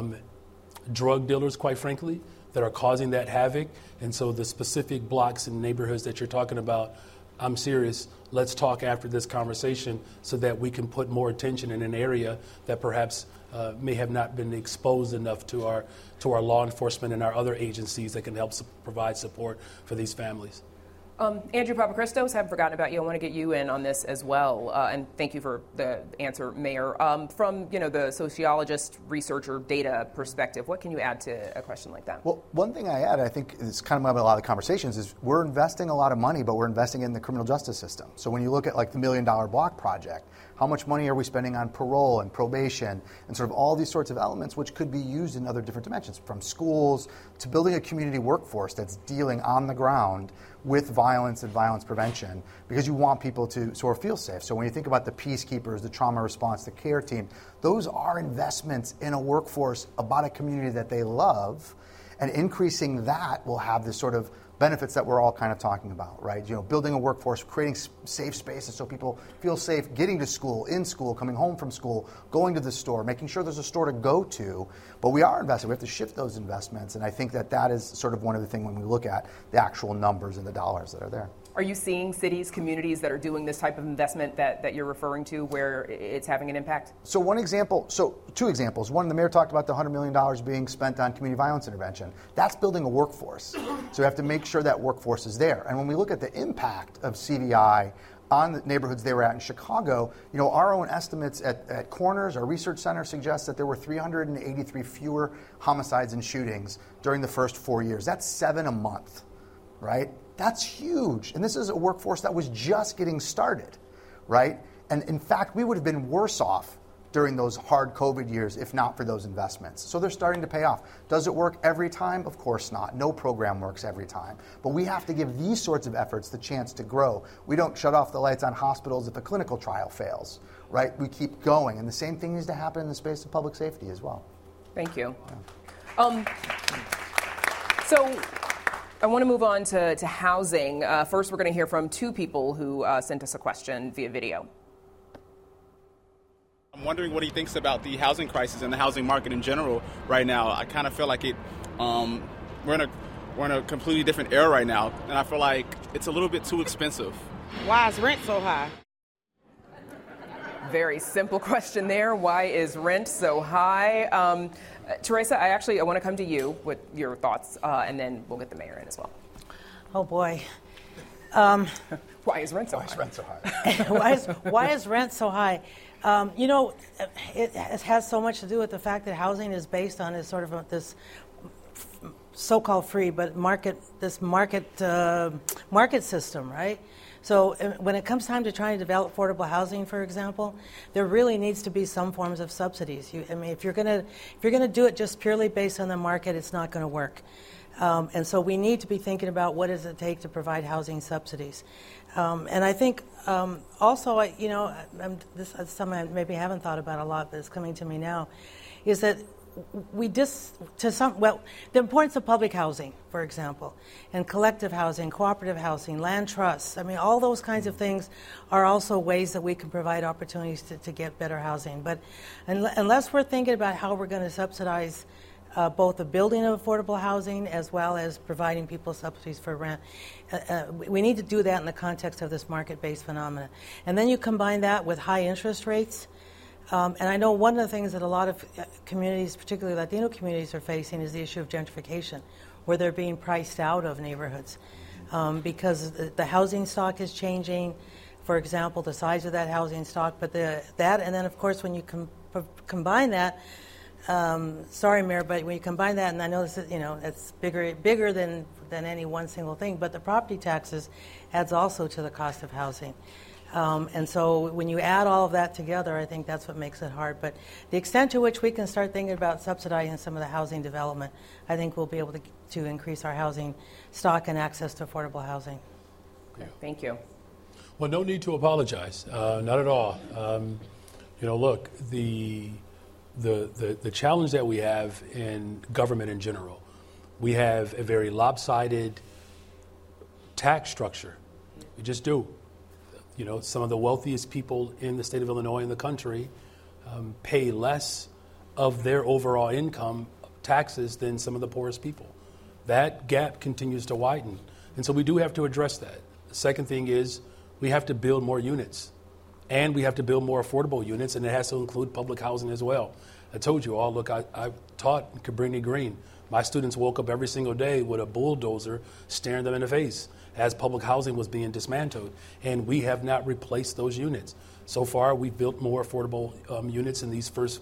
drug dealers, quite frankly, that are causing that havoc. And so the specific blocks and neighborhoods that you're talking about, I'm serious. Let's talk after this conversation so that we can put more attention in an area that perhaps may have not been exposed enough to our law enforcement and our other agencies that can help provide support for these families. Andrew Papachristos, haven't forgotten about you. I want to get you in on this as well, and thank you for the answer, Mayor. From the sociologist, researcher, data perspective, what can you add to a question like that? Well, one thing I add, I think it's kind of a lot of the conversations, is we're investing a lot of money, but we're investing in the criminal justice system. So when you look at like the $1 Million Block Project, how much money are we spending on parole and probation and sort of all these sorts of elements which could be used in other different dimensions, from schools to building a community workforce that's dealing on the ground with violence and violence prevention, because you want people to sort of feel safe. So when you think about the peacekeepers, the trauma response, the care team, those are investments in a workforce about a community that they love, and increasing that will have this sort of benefits that we're all kind of talking about, right? Building a workforce, creating safe spaces so people feel safe getting to school, in school, coming home from school, going to the store, making sure there's a store to go to. But we are investing. We have to shift those investments. And I think that is sort of one of the things when we look at the actual numbers and the dollars that are there. Are you seeing cities, communities that are doing this type of investment that you're referring to where it's having an impact? So two examples. One, the mayor talked about the $100 million being spent on community violence intervention. That's building a workforce. So we have to make sure that workforce is there. And when we look at the impact of CVI on the neighborhoods they were at in Chicago, our own estimates at Corners, our research center, suggests that there were 383 fewer homicides and shootings during the first 4 years. That's 7 a month, right? That's huge. And this is a workforce that was just getting started, right? And in fact, we would have been worse off during those hard COVID years if not for those investments. So they're starting to pay off. Does it work every time? Of course not. No program works every time. But we have to give these sorts of efforts the chance to grow. We don't shut off the lights on hospitals if a clinical trial fails, right? We keep going. And the same thing needs to happen in the space of public safety as well. Thank you. Yeah. So I want to move on to housing. First, we're going to hear from two people who sent us a question via video. I'm wondering what he thinks about the housing crisis and the housing market in general right now. I kind of feel like we're in a completely different era right now, and I feel like it's a little bit too expensive. Why is rent so high? Very simple question there. Why is rent so high? Teresa, I want to come to you with your thoughts, and then we'll get the mayor in as well. Oh, boy. Why is rent so high? Why is rent so high? It has so much to do with the fact that housing is based on this so-called free, but market system, right? So when it comes time to trying to develop affordable housing, for example, there really needs to be some forms of subsidies. If you're going to do it just purely based on the market, it's not going to work. And so we need to be thinking about what does it take to provide housing subsidies. And I think also, this is something I maybe haven't thought about a lot, but it's coming to me now, is that the importance of public housing, for example, and collective housing, cooperative housing, land trusts. All those kinds of things are also ways that we can provide opportunities to get better housing. But unless we're thinking about how we're going to subsidize both the building of affordable housing as well as providing people subsidies for rent, we need to do that in the context of this market-based phenomenon. And then you combine that with high interest rates. And I know one of the things that a lot of communities, particularly Latino communities, are facing is the issue of gentrification, where they're being priced out of neighborhoods because the housing stock is changing. For example, the size of that housing stock, but and then of course when you combine that, sorry, Mayor, but when you combine that, and I know this is, it's bigger than any one single thing, but the property taxes adds also to the cost of housing. And so when you add all of that together, I think that's what makes it hard. But the extent to which we can start thinking about subsidizing some of the housing development, I think we'll be able to increase our housing stock and access to affordable housing. Thank you. Well, no need to apologize. Not at all. Look, the challenge that we have in government in general, we have a very lopsided tax structure. We just do. Some of the wealthiest people in the state of Illinois and the country pay less of their overall income taxes than some of the poorest people. That gap continues to widen. And so we do have to address that. The second thing is we have to build more units. And we have to build more affordable units, and it has to include public housing as well. I told you all, look, I taught in Cabrini Green. My students woke up every single day with a bulldozer staring them in the face as public housing was being dismantled, and we have not replaced those units. So far, we've built more affordable units in these first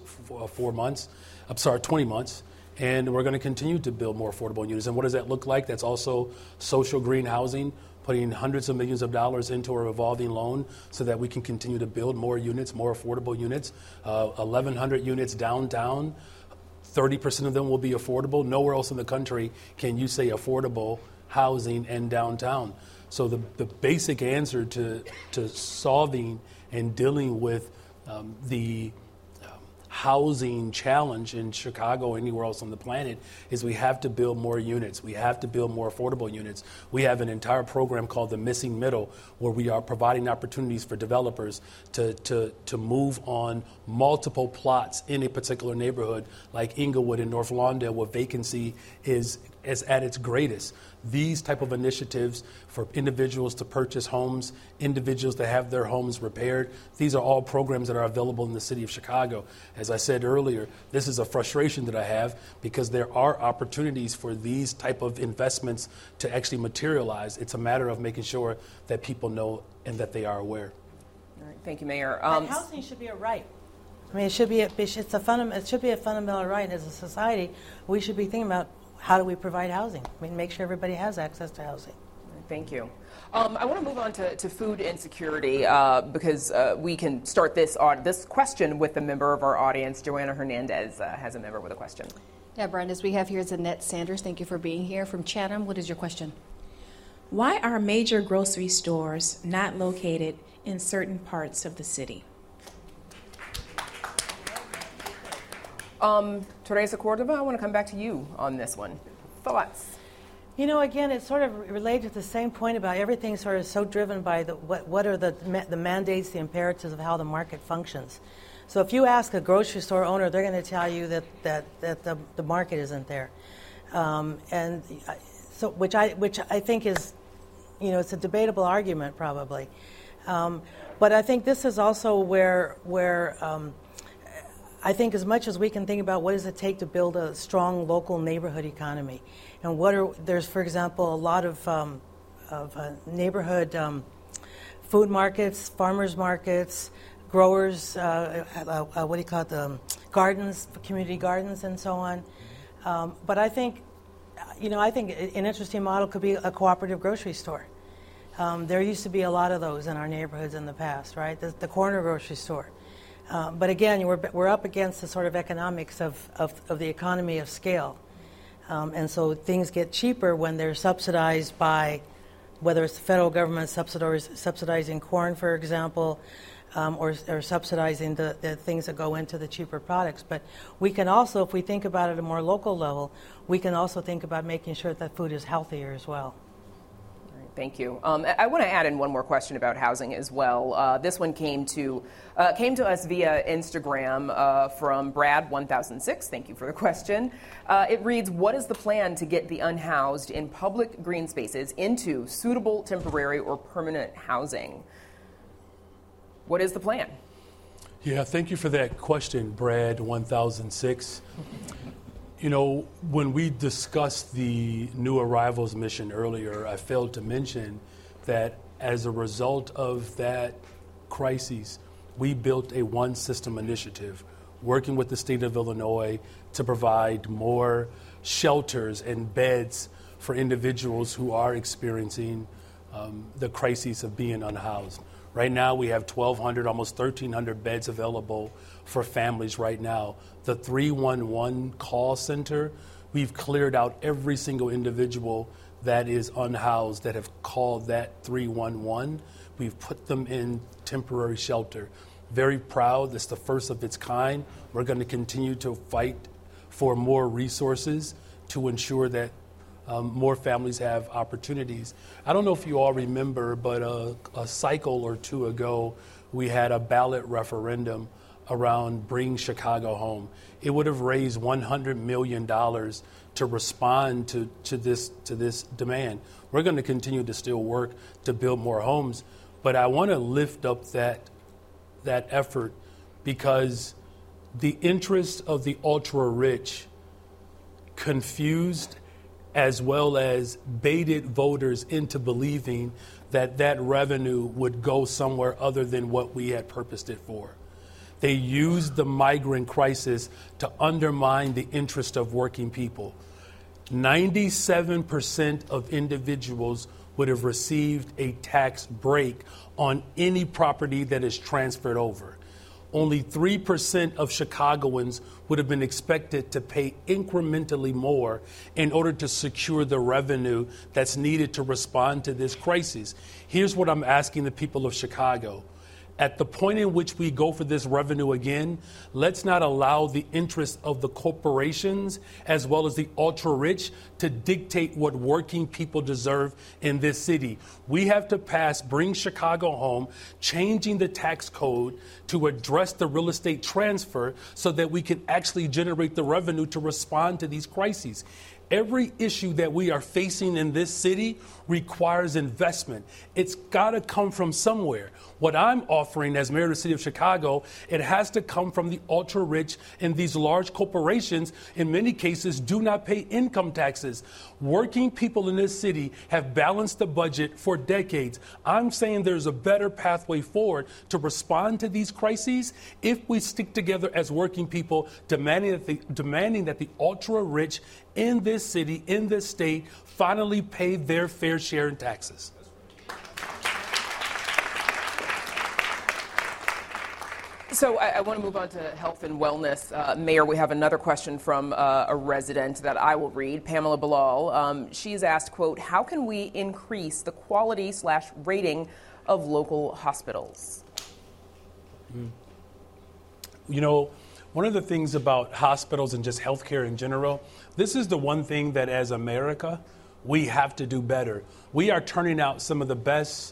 20 months, and we're going to continue to build more affordable units. And what does that look like? That's also social green housing, putting hundreds of millions of dollars into a revolving loan so that we can continue to build more units, more affordable units, 1,100 units downtown. 30% of them will be affordable. Nowhere else in the country can you say affordable housing and downtown. So the basic answer to solving and dealing with the housing challenge in Chicago or anywhere else on the planet is we have to build more units. We have to build more affordable units. We have an entire program called the Missing Middle where we are providing opportunities for developers to move on multiple plots in a particular neighborhood like Inglewood and North Lawndale where vacancy is at its greatest. These type of initiatives for individuals to purchase homes, individuals to have their homes repaired, these are all programs that are available in the city of Chicago. As I said earlier, this is a frustration that I have because there are opportunities for these type of investments to actually materialize. It's a matter of making sure that people know and that they are aware. All right, thank you, Mayor. Housing should be a right. I mean, it should be a fundamental right. And as a society, we should be thinking about how do we provide housing? I mean, make sure everybody has access to housing. Thank you. I want to move on to food insecurity because we can start this question with a member of our audience. Joanna Hernandez has a member with a question. Yeah, Brandis, we have here Zanette Sanders. Thank you for being here from Chatham. What is your question? Why are major grocery stores not located in certain parts of the city? Teresa Cordova, I want to come back to you on this one. Thoughts? Again, it's sort of related to the same point about everything sort of so driven by what are the mandates, the imperatives of how the market functions. So if you ask a grocery store owner, they're going to tell you that the market isn't there, and so which I think is, it's a debatable argument probably, but I think this is also where I think as much as we can think about what does it take to build a strong local neighborhood economy, and there's, for example, a lot of neighborhood food markets, farmers markets, growers, gardens, community gardens, and so on. But I think an interesting model could be a cooperative grocery store. There used to be a lot of those in our neighborhoods in the past, right? The corner grocery store. But again, we're up against the sort of economics of the economy of scale. And so things get cheaper when they're subsidized by, whether it's the federal government subsidizing corn, for example, or subsidizing the things that go into the cheaper products. But we can also, if we think about it at a more local level, we can also think about making sure that food is healthier as well. Thank you. I want to add in one more question about housing as well. This one came to us via Instagram from Brad1006. Thank you for the question. It reads, what is the plan to get the unhoused in public green spaces into suitable temporary or permanent housing? What is the plan? Yeah, thank you for that question, Brad1006. When we discussed the new arrivals mission earlier, I failed to mention that as a result of that crisis, we built a one system initiative working with the state of Illinois to provide more shelters and beds for individuals who are experiencing the crises of being unhoused. Right now we have 1,200, almost 1,300 beds available for families right now. The 311 call center, we've cleared out every single individual that is unhoused that have called that 311. We've put them in temporary shelter. Very proud. It's the first of its kind. We're going to continue to fight for more resources to ensure that more families have opportunities. I don't know if you all remember, but a cycle or two ago, we had a ballot referendum around Bring Chicago Home. It would have raised $100 million to respond to this demand. We're going to continue to still work to build more homes, but I want to lift up that effort because the interest of the ultra-rich confused as well as baited voters into believing that that revenue would go somewhere other than what we had purposed it for. They used the migrant crisis to undermine the interest of working people. 97% of individuals would have received a tax break on any property that is transferred over. Only 3% of Chicagoans would have been expected to pay incrementally more in order to secure the revenue that's needed to respond to this crisis. Here's what I'm asking the people of Chicago. At the point in which we go for this revenue again, let's not allow the interests of the corporations as well as the ultra-rich to dictate what working people deserve in this city. We have to pass Bring Chicago Home, changing the tax code to address the real estate transfer so that we can actually generate the revenue to respond to these crises. Every issue that we are facing in this city requires investment. It's got to come from somewhere. What I'm offering as mayor of the city of Chicago, it has to come from the ultra-rich, and these large corporations, in many cases, do not pay income taxes. Working people in this city have balanced the budget for decades. I'm saying there's a better pathway forward to respond to these crises if we stick together as working people, demanding that the ultra-rich in this city, in this state, finally pay their fair share in taxes. So I want to move on to health and wellness. Mayor, we have another question from a resident that I will read, Pamela Bilal. She's asked, quote, how can we increase the quality/rating of local hospitals? You know, one of the things about hospitals and just healthcare in general, this is the one thing that as America, we have to do better. We are turning out some of the best,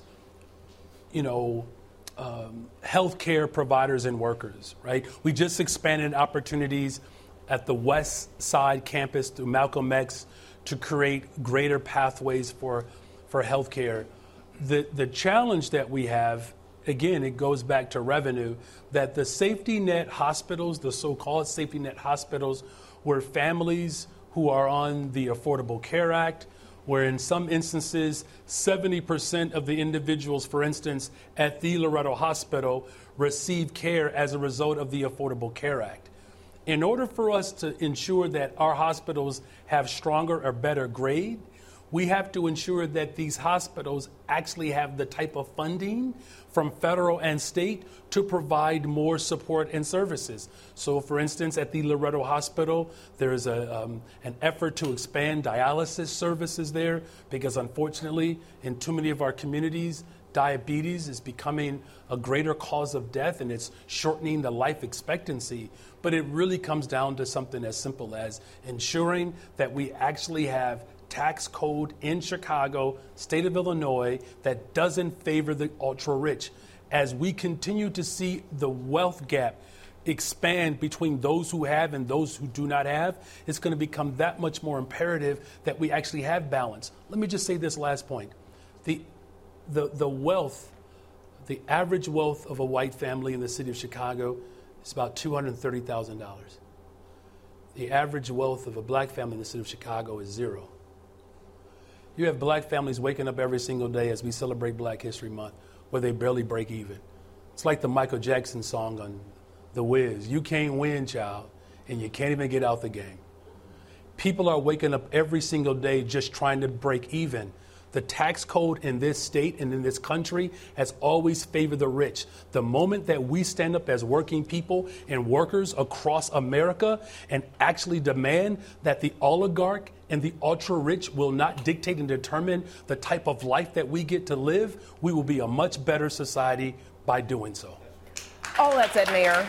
healthcare providers and workers, right? We just expanded opportunities at the West Side campus through Malcolm X to create greater pathways for healthcare. The challenge that we have, again, it goes back to revenue, that the safety net hospitals, the so-called safety net hospitals, were families who are on the Affordable Care Act, where in some instances, 70% of the individuals, for instance, at the Loretto Hospital receive care as a result of the Affordable Care Act. In order for us to ensure that our hospitals have stronger or better grade, we have to ensure that these hospitals actually have the type of funding from federal and state to provide more support and services. So, for instance, at the Loretto Hospital, there's an effort to expand dialysis services there because, unfortunately, in too many of our communities, diabetes is becoming a greater cause of death and it's shortening the life expectancy. But it really comes down to something as simple as ensuring that we actually have tax code in Chicago, state of Illinois, that doesn't favor the ultra-rich. As we continue to see the wealth gap expand between those who have and those who do not have, it's going to become that much more imperative that we actually have balance. Let me just say this last point. The wealth, the average wealth of a white family in the city of Chicago is about $230,000. The average wealth of a black family in the city of Chicago is zero. You have black families waking up every single day as we celebrate Black History Month where they barely break even. It's like the Michael Jackson song on The Wiz. You can't win, child, and you can't even get out the game. People are waking up every single day just trying to break even. The tax code in this state and in this country has always favored the rich. The moment that we stand up as working people and workers across America and actually demand that the oligarch and the ultra-rich will not dictate and determine the type of life that we get to live, we will be a much better society by doing so. All that said, Mayor,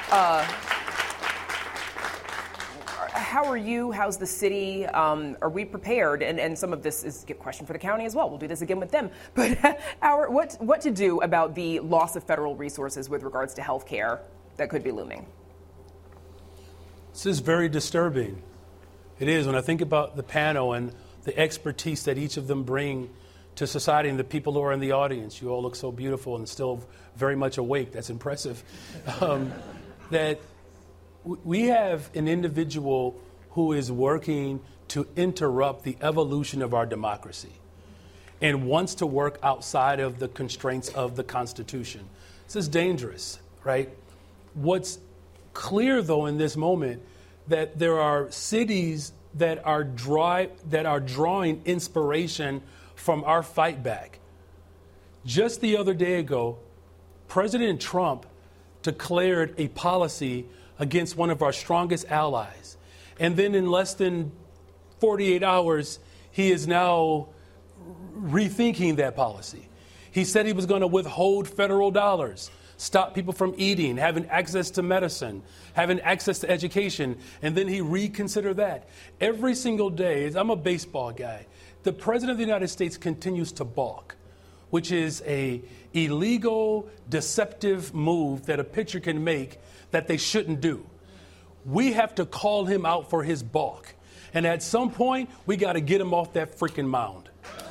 how are you? How's the city? Are we prepared? And some of this is a question for the county as well. We'll do this again with them. But what to do about the loss of federal resources with regards to health care that could be looming? This is very disturbing. It is. When I think about the panel and the expertise that each of them bring to society and the people who are in the audience, you all look so beautiful and still very much awake. That's impressive. That we have an individual who is working to interrupt the evolution of our democracy and wants to work outside of the constraints of the Constitution. This is dangerous, right? What's clear, though, in this moment, that there are cities that are drawing inspiration from our fight back. Just the other day ago, President Trump declared a policy against one of our strongest allies. And then in less than 48 hours, he is now rethinking that policy. He said he was going to withhold federal dollars, stop people from eating, having access to medicine, having access to education, and then he reconsidered that. Every single day, I'm a baseball guy, the President of the United States continues to balk, which is a illegal, deceptive move that a pitcher can make that they shouldn't do. We have to call him out for his balk. And at some point, we got to get him off that freaking mound.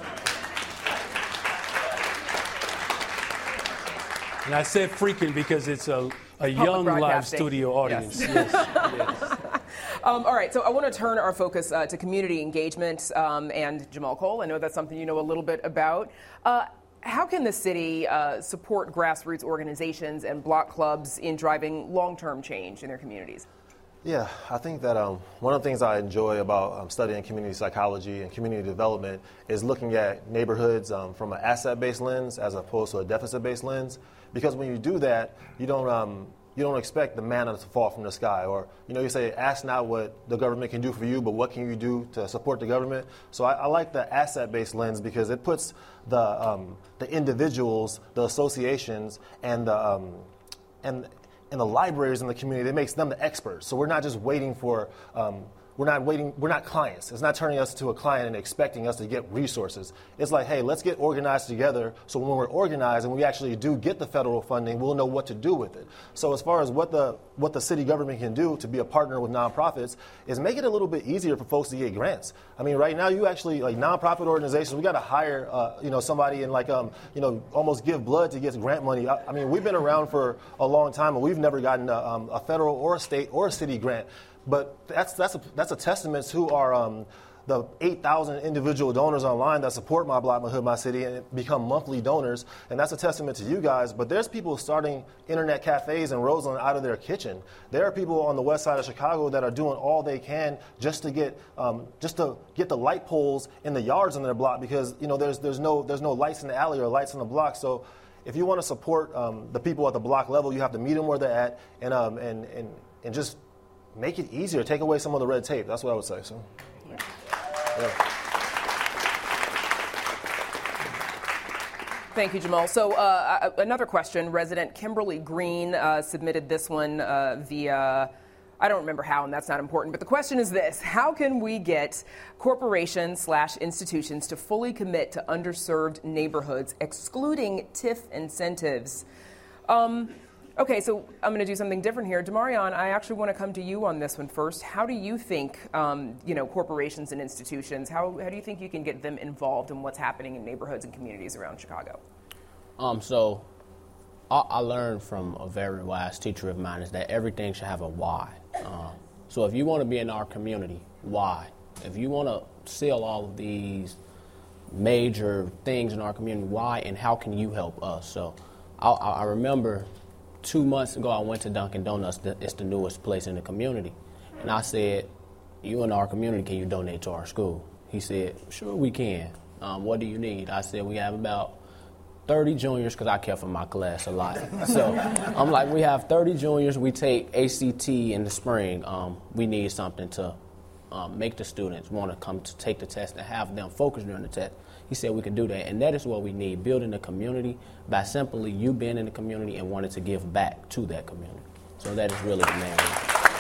And I said freaking because it's a young live studio audience. Yes. Yes. All right, so I want to turn our focus to community engagement and Jamal Cole. I know that's something you know a little bit about. How can the city support grassroots organizations and block clubs in driving long-term change in their communities? Yeah, I think that one of the things I enjoy about studying community psychology and community development is looking at neighborhoods from an asset-based lens as opposed to a deficit-based lens. Because when you do that, you don't expect the manna to fall from the sky. Or, you say, ask not what the government can do for you, but what can you do to support the government? So I like the asset-based lens because it puts the individuals, the associations, and the libraries in the community, it makes them the experts. So we're not just waiting for, we're not clients. It's not turning us to a client and expecting us to get resources. It's like, hey, let's get organized together so when we're organized and we actually do get the federal funding, we'll know what to do with it. So as far as what the city government can do to be a partner with nonprofits is make it a little bit easier for folks to get grants. I mean, right now you actually, like nonprofit organizations, we got to hire, somebody and almost give blood to get grant money. I mean, we've been around for a long time and we've never gotten a federal or a state or a city grant. But that's a testament to our the 8,000 individual donors online that support My Block, My Hood, My City and become monthly donors, and that's a testament to you guys. But there's people starting internet cafes in Roseland out of their kitchen. There are people on the west side of Chicago that are doing all they can just to get the light poles in the yards on their block because there's no lights in the alley or lights in the block. So if you want to support the people at the block level, you have to meet them where they're at and just make it easier. Take away some of the red tape. That's what I would say. So, yeah. Thank you, Jamal. So another question. Resident Kimberly Green submitted this one via, I don't remember how, and that's not important. But the question is this. How can we get corporations/institutions to fully commit to underserved neighborhoods, excluding TIF incentives? Okay, so I'm going to do something different here. Demarion, I actually want to come to you on this one first. How do you think, corporations and institutions, how do you think you can get them involved in what's happening in neighborhoods and communities around Chicago? So I learned from a very wise teacher of mine is that everything should have a why. So if you want to be in our community, why? If you want to sell all of these major things in our community, why and how can you help us? So I remember 2 months ago, I went to Dunkin' Donuts. It's the newest place in the community. And I said, you in our community, can you donate to our school? He said, sure we can. What do you need? I said, we have about 30 juniors, because I care for my class a lot. So I'm like, we have 30 juniors. We take ACT in the spring. We need something to make the students want to come to take the test and have them focus during the test. He said we can do that, and that is what we need, building the community by simply you being in the community and wanting to give back to that community. So that is really the main reason.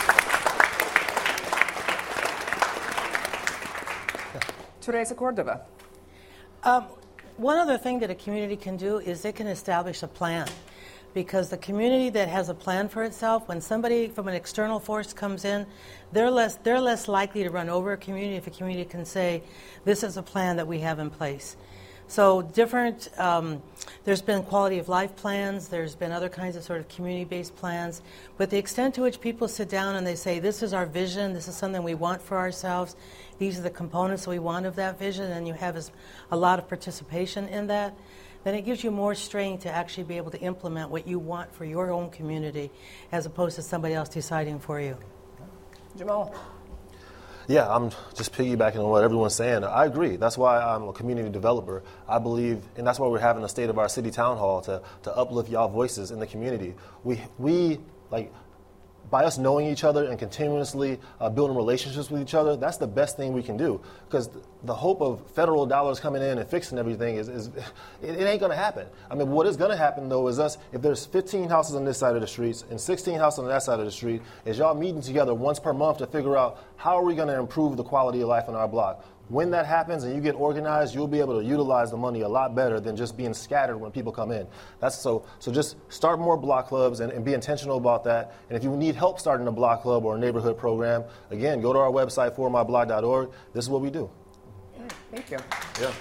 Teresa Cordova. One other thing that a community can do is it can establish a plan. Because the community that has a plan for itself, when somebody from an external force comes in, they're less likely to run over a community if a community can say, this is a plan that we have in place. So there's been quality of life plans, there's been other kinds of sort of community-based plans, but the extent to which people sit down and they say, this is our vision, this is something we want for ourselves, these are the components we want of that vision, and you have a lot of participation in that, then it gives you more strength to actually be able to implement what you want for your own community as opposed to somebody else deciding for you. Jamal. Yeah, I'm just piggybacking on what everyone's saying. I agree. That's why I'm a community developer. I believe, and that's why we're having a State of Our City town hall to uplift y'all voices in the community. We by us knowing each other and continuously building relationships with each other, that's the best thing we can do. Because the hope of federal dollars coming in and fixing everything it ain't going to happen. I mean, what is going to happen, though, is if there's 15 houses on this side of the streets and 16 houses on that side of the street, is y'all meeting together once per month to figure out how are we going to improve the quality of life in our block. When that happens and you get organized, you'll be able to utilize the money a lot better than just being scattered when people come in. So just start more block clubs and be intentional about that. And if you need help starting a block club or a neighborhood program, again, go to our website, formyblock.org. This is what we do. Thank you. Yeah.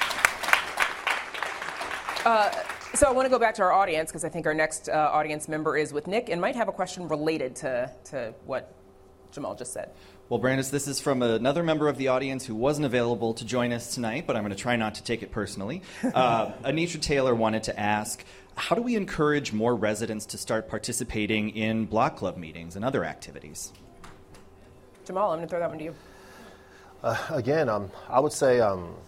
So I want to go back to our audience because I think our next audience member is with Nick and might have a question related to what Jamal just said. Well, Brandis, this is from another member of the audience who wasn't available to join us tonight, but I'm going to try not to take it personally. Anitra Taylor wanted to ask, how do we encourage more residents to start participating in block club meetings and other activities? Jamal, I'm going to throw that one to you. Again, I would say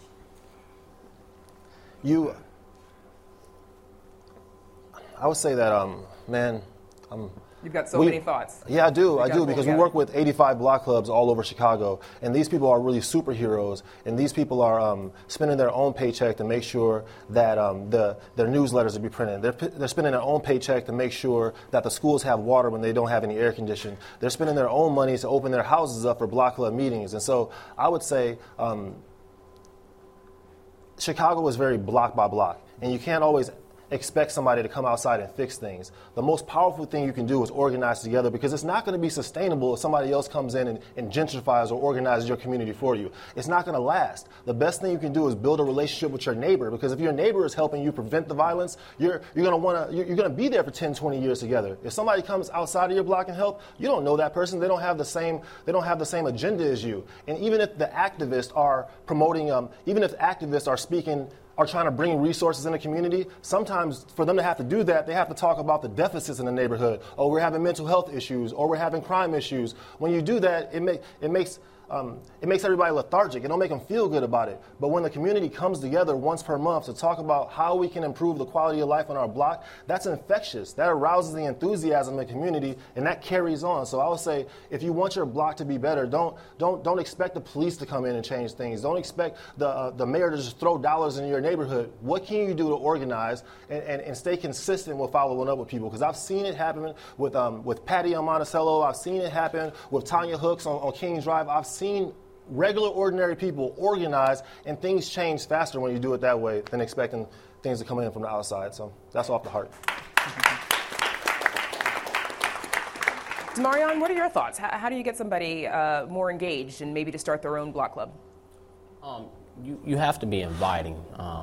You've got so many thoughts. Yeah, I do, because we work with 85 block clubs all over Chicago, and these people are really superheroes, and these people are spending their own paycheck to make sure that their newsletters will be printed. They're spending their own paycheck to make sure that the schools have water when they don't have any air conditioning. They're spending their own money to open their houses up for block club meetings, and so I would say Chicago is very block by block, and you can't always expect somebody to come outside and fix things. The most powerful thing you can do is organize together, because it's not going to be sustainable if somebody else comes in and gentrifies or organizes your community for you. It's not going to last. The best thing you can do is build a relationship with your neighbor, because if your neighbor is helping you prevent the violence, you're going to be there for 10, 20 years together. If somebody comes outside of your block and help, you don't know that person. They don't have the same agenda as you. And even if the activists are promoting, even if activists are trying to bring resources in the community, sometimes for them to have to do that, they have to talk about the deficits in the neighborhood. Oh, we're having mental health issues, or we're having crime issues. When you do that, it makes everybody lethargic. It don't make them feel good about it. But when the community comes together once per month to talk about how we can improve the quality of life on our block, that's infectious. That arouses the enthusiasm in the community, and that carries on. So I would say, if you want your block to be better, don't expect the police to come in and change things. Don't expect the mayor to just throw dollars in your neighborhood. What can you do to organize and stay consistent with following up with people? Because I've seen it happen with Patty on Monticello. I've seen it happen with Tanya Hooks on Kings Drive. I've seen regular, ordinary people organize, and things change faster when you do it that way than expecting things to come in from the outside. So that's off the heart. Marion, what are your thoughts? How do you get somebody more engaged and maybe to start their own block club? You have to be inviting.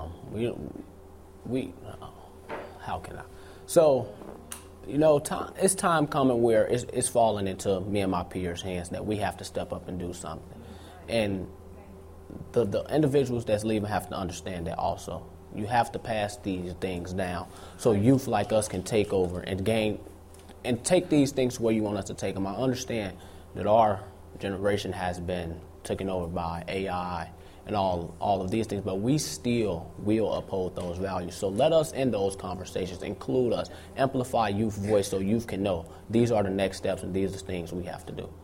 How can I? So, it's time coming where it's falling into me and my peers' hands that we have to step up and do something. And the individuals that's leaving have to understand that also. You have to pass these things down so youth like us can take over and gain and take these things where you want us to take them. I understand that our generation has been taken over by AI and all of these things, but we still will uphold those values. So let us in those conversations, include us, amplify youth voice so youth can know these are the next steps and these are the things we have to do.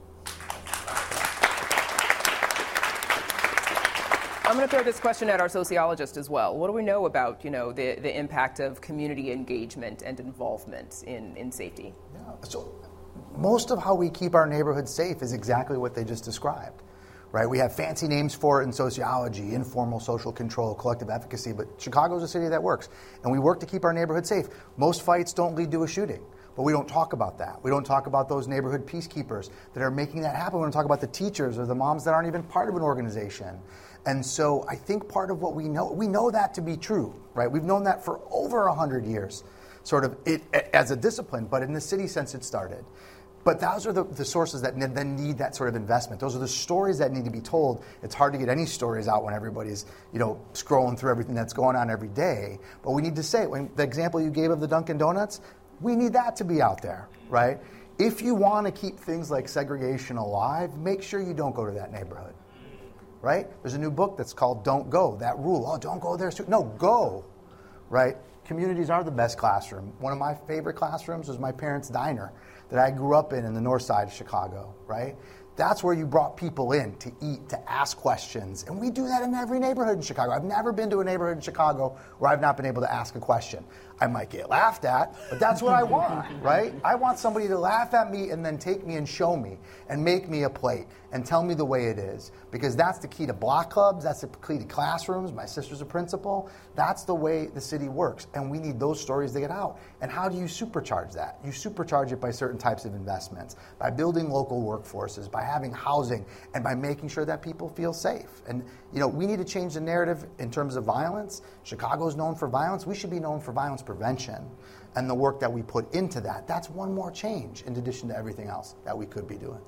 I'm going to throw this question at our sociologist as well. What do we know about, the impact of community engagement and involvement in safety? Yeah. So most of how we keep our neighborhoods safe is exactly what they just described, right? We have fancy names for it in sociology, informal social control, collective efficacy, but Chicago's a city that works, and we work to keep our neighborhood safe. Most fights don't lead to a shooting, but we don't talk about that. We don't talk about those neighborhood peacekeepers that are making that happen. We don't talk about the teachers or the moms that aren't even part of an organization. And so I think part of what we know that to be true, right? We've known that for over 100 years, sort of as a discipline, but in the city since it started. But those are the sources that then need that sort of investment. Those are the stories that need to be told. It's hard to get any stories out when everybody's, scrolling through everything that's going on every day. But we need to say, the example you gave of the Dunkin' Donuts, we need that to be out there, right? If you want to keep things like segregation alive, make sure you don't go to that neighborhood. Right? There's a new book that's called Don't Go. That rule, don't go there. No, go. Right? Communities are the best classroom. One of my favorite classrooms was my parents' diner that I grew up in the north side of Chicago. Right? That's where you brought people in to eat, to ask questions. And we do that in every neighborhood in Chicago. I've never been to a neighborhood in Chicago where I've not been able to ask a question. I might get laughed at, but that's what I want, right? I want somebody to laugh at me and then take me and show me and make me a plate and tell me the way it is. Because that's the key to block clubs, that's the key to classrooms. My sister's a principal. That's the way the city works. And we need those stories to get out. And how do you supercharge that? You supercharge it by certain types of investments, by building local workforces, by having housing, and by making sure that people feel safe. And we need to change the narrative in terms of violence. Chicago's known for violence. We should be known for violence prevention and the work that we put into that. That's one more change in addition to everything else that we could be doing.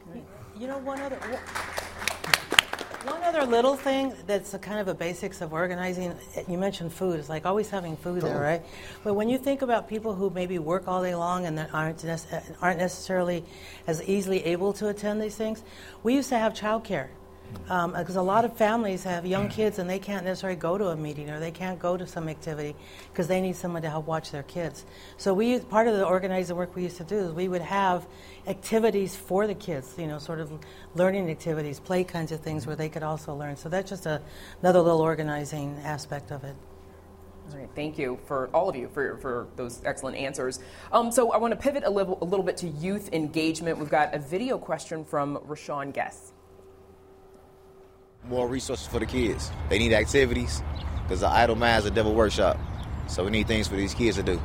One other little thing that's a kind of a basics of organizing, you mentioned food. It's like always having food there, right? But when you think about people who maybe work all day long and that aren't necessarily as easily able to attend these things, we used to have childcare. Because a lot of families have young kids and they can't necessarily go to a meeting or they can't go to some activity because they need someone to help watch their kids. So part of the organizing work we used to do is we would have activities for the kids, sort of learning activities, play kinds of things where they could also learn. So that's just another little organizing aspect of it. All right, thank you for all of you for those excellent answers. So I want to pivot a little bit to youth engagement. We've got a video question from Rashawn Guess. More resources for the kids. They need activities because the idle mind is a devil workshop. So we need things for these kids to do.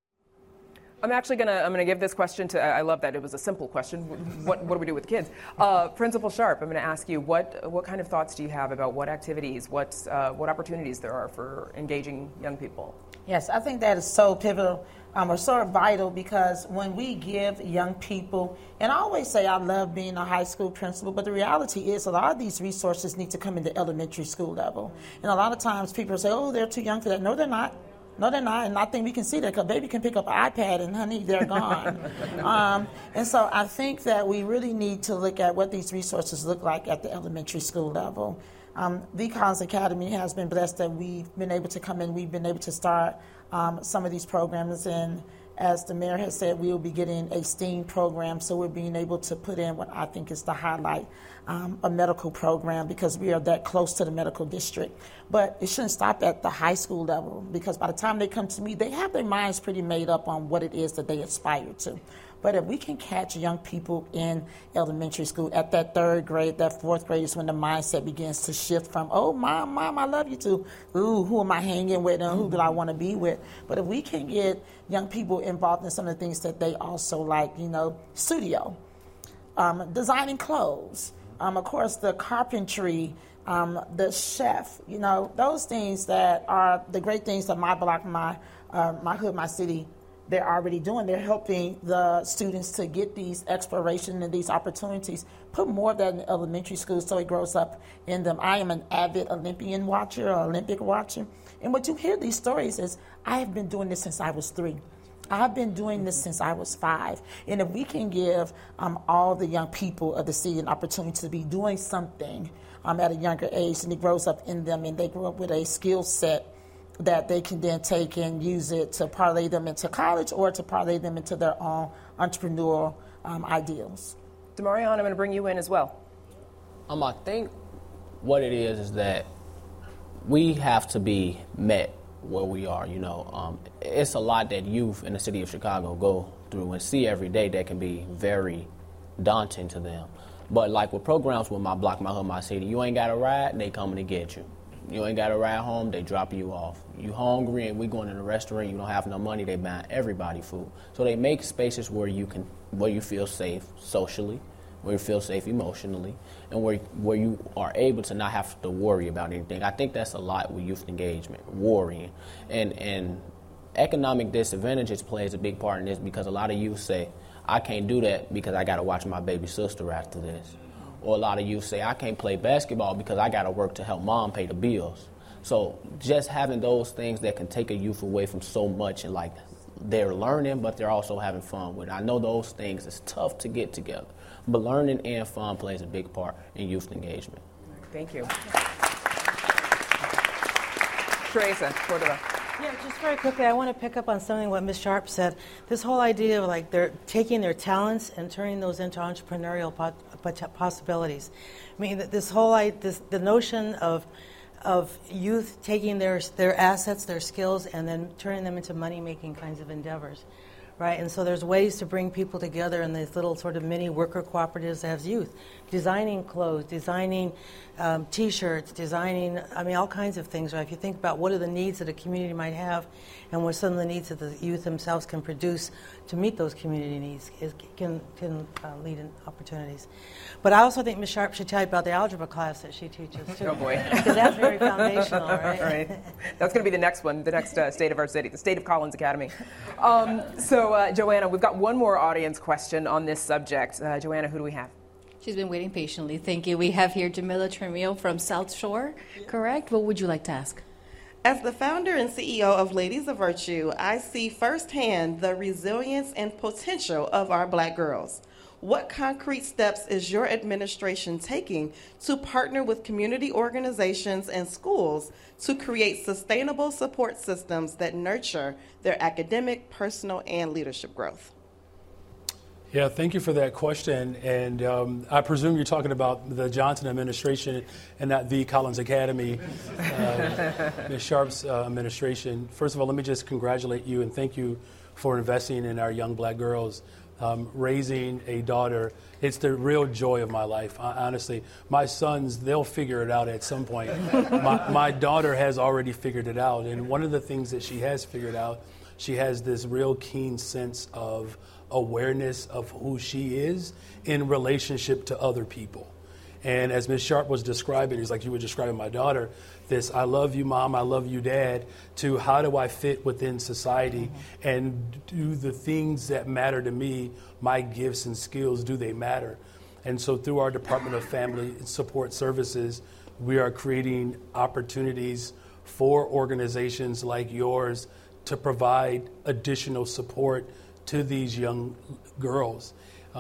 I'm actually gonna give this question to. I love that it was a simple question. What do we do with kids? Principal Sharp, I'm going to ask you what kind of thoughts do you have about what activities, what opportunities there are for engaging young people? Yes, I think that is so pivotal or so vital because when we give young people, and I always say I love being a high school principal, but the reality is a lot of these resources need to come into elementary school level. And a lot of times people say, oh, they're too young for that. No, they're not. No, they're not, and I think we can see that because baby can pick up an iPad and, honey, they're gone. And so I think that we really need to look at what these resources look like at the elementary school level. The Collins Academy has been blessed that we've been able to come in. We've been able to start some of these programs, and as the mayor has said, we will be getting a STEAM program, so we're being able to put in what I think is the highlight, a medical program, because we are that close to the medical district. But it shouldn't stop at the high school level, because by the time they come to me, they have their minds pretty made up on what it is that they aspire to. But if we can catch young people in elementary school at that third grade, that fourth grade is when the mindset begins to shift from, oh, mom, I love you, to, ooh, who am I hanging with and who do I want to be with? But if we can get young people involved in some of the things that they also like, studio, designing clothes, of course, the carpentry, the chef, those things that are the great things that my block, my hood, my city, they're already doing. They're helping the students to get these exploration and these opportunities. Put more of that in elementary school so it grows up in them. I am an avid Olympic watcher. And what you hear these stories is, I have been doing this since I was 3. I've been doing this since I was 5. And if we can give all the young people of the city an opportunity to be doing something at a younger age, and it grows up in them, and they grow up with a skill set that they can then take and use it to parlay them into college or to parlay them into their own entrepreneurial ideals. Demarion, I'm going to bring you in as well. I think what it is that we have to be met where we are. It's a lot that youth in the city of Chicago go through and see every day that can be very daunting to them. But like with programs with My Block, My Hood, My City, you ain't got a ride, they coming to get you. You ain't got a ride home, they drop you off. You hungry and we going to the restaurant, you don't have no money, they buying everybody food. So they make spaces where you feel safe socially, where you feel safe emotionally, and where you are able to not have to worry about anything. I think that's a lot with youth engagement, worrying. And economic disadvantages plays a big part in this, because a lot of youth say, I can't do that because I got to watch my baby sister after this. Or a lot of youth say, I can't play basketball because I got to work to help mom pay the bills. So just having those things that can take a youth away from so much, and like they're learning, but they're also having fun with it. I know those things is tough to get together, but learning and fun plays a big part in youth engagement. Thank you. Teresa Cordova. Yeah, just very quickly, I want to pick up on something what Ms. Sharp said. This whole idea of like they're taking their talents and turning those into entrepreneurial possibilities. I mean, this whole the notion of youth taking their assets, their skills, and then turning them into money-making kinds of endeavors, right? And so there's ways to bring people together in these little sort of mini worker cooperatives as youth, designing clothes, designing T-shirts, designing, all kinds of things, right? If you think about what are the needs that a community might have and what some of the needs that the youth themselves can produce to meet those community needs, can lead in opportunities. But I also think Ms. Sharp should tell you about the algebra class that she teaches, too. Oh, boy. Because that's very foundational, right? Right. That's going to be the next one, the next state of our city, the State of Collins Academy. Joanna, we've got one more audience question on this subject. Joanna, who do we have? She's been waiting patiently. Thank you. We have here Jamila Tremio from South Shore, correct? What would you like to ask? As the founder and CEO of Ladies of Virtue, I see firsthand the resilience and potential of our Black girls. What concrete steps is your administration taking to partner with community organizations and schools to create sustainable support systems that nurture their academic, personal, and leadership growth? Yeah, thank you for that question. And I presume you're talking about the Johnson administration and not the Collins Academy, Ms. Sharp's administration. First of all, let me just congratulate you and thank you for investing in our young Black girls. Raising a daughter, it's the real joy of my life. Honestly, my sons, they'll figure it out at some point. My daughter has already figured it out. And one of the things that she has figured out, she has this real keen sense of awareness of who she is in relationship to other people. And as Ms. Sharp was describing, it's like you were describing my daughter, this I love you, Mom, I love you, Dad, to how do I fit within society and do the things that matter to me, my gifts and skills, do they matter? And so through our Department of Family Support Services, we are creating opportunities for organizations like yours to provide additional support to these young girls.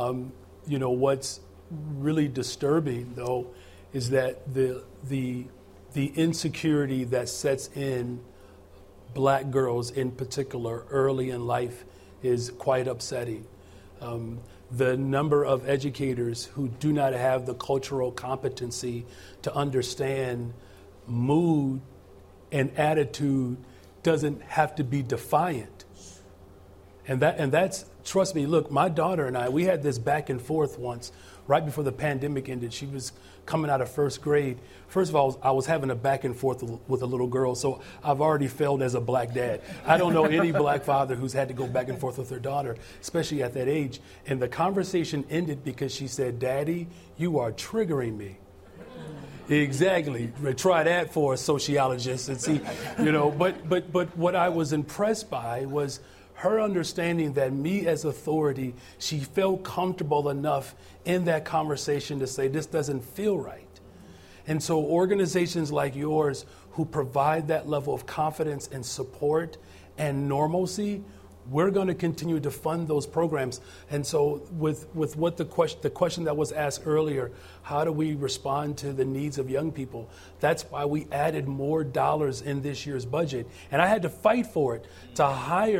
What's really disturbing, though, is that the insecurity that sets in Black girls in particular early in life is quite upsetting. The number of educators who do not have the cultural competency to understand mood and attitude doesn't have to be defiant. And that's, trust me, look, my daughter and I, we had this back and forth once, right before the pandemic ended. She was coming out of first grade. First of all, I was having a back and forth with a little girl, so I've already failed as a Black dad. I don't know any Black father who's had to go back and forth with their daughter, especially at that age. And the conversation ended because she said, Daddy, you are triggering me. Exactly. Try that for a sociologist and see, but what I was impressed by was her understanding that me as authority, she felt comfortable enough in that conversation to say, this doesn't feel right. And so organizations like yours who provide that level of confidence and support and normalcy, we're going to continue to fund those programs. And so with what the question that was asked earlier, how do we respond to the needs of young people? That's why we added more dollars in this year's budget. And I had to fight for it to hire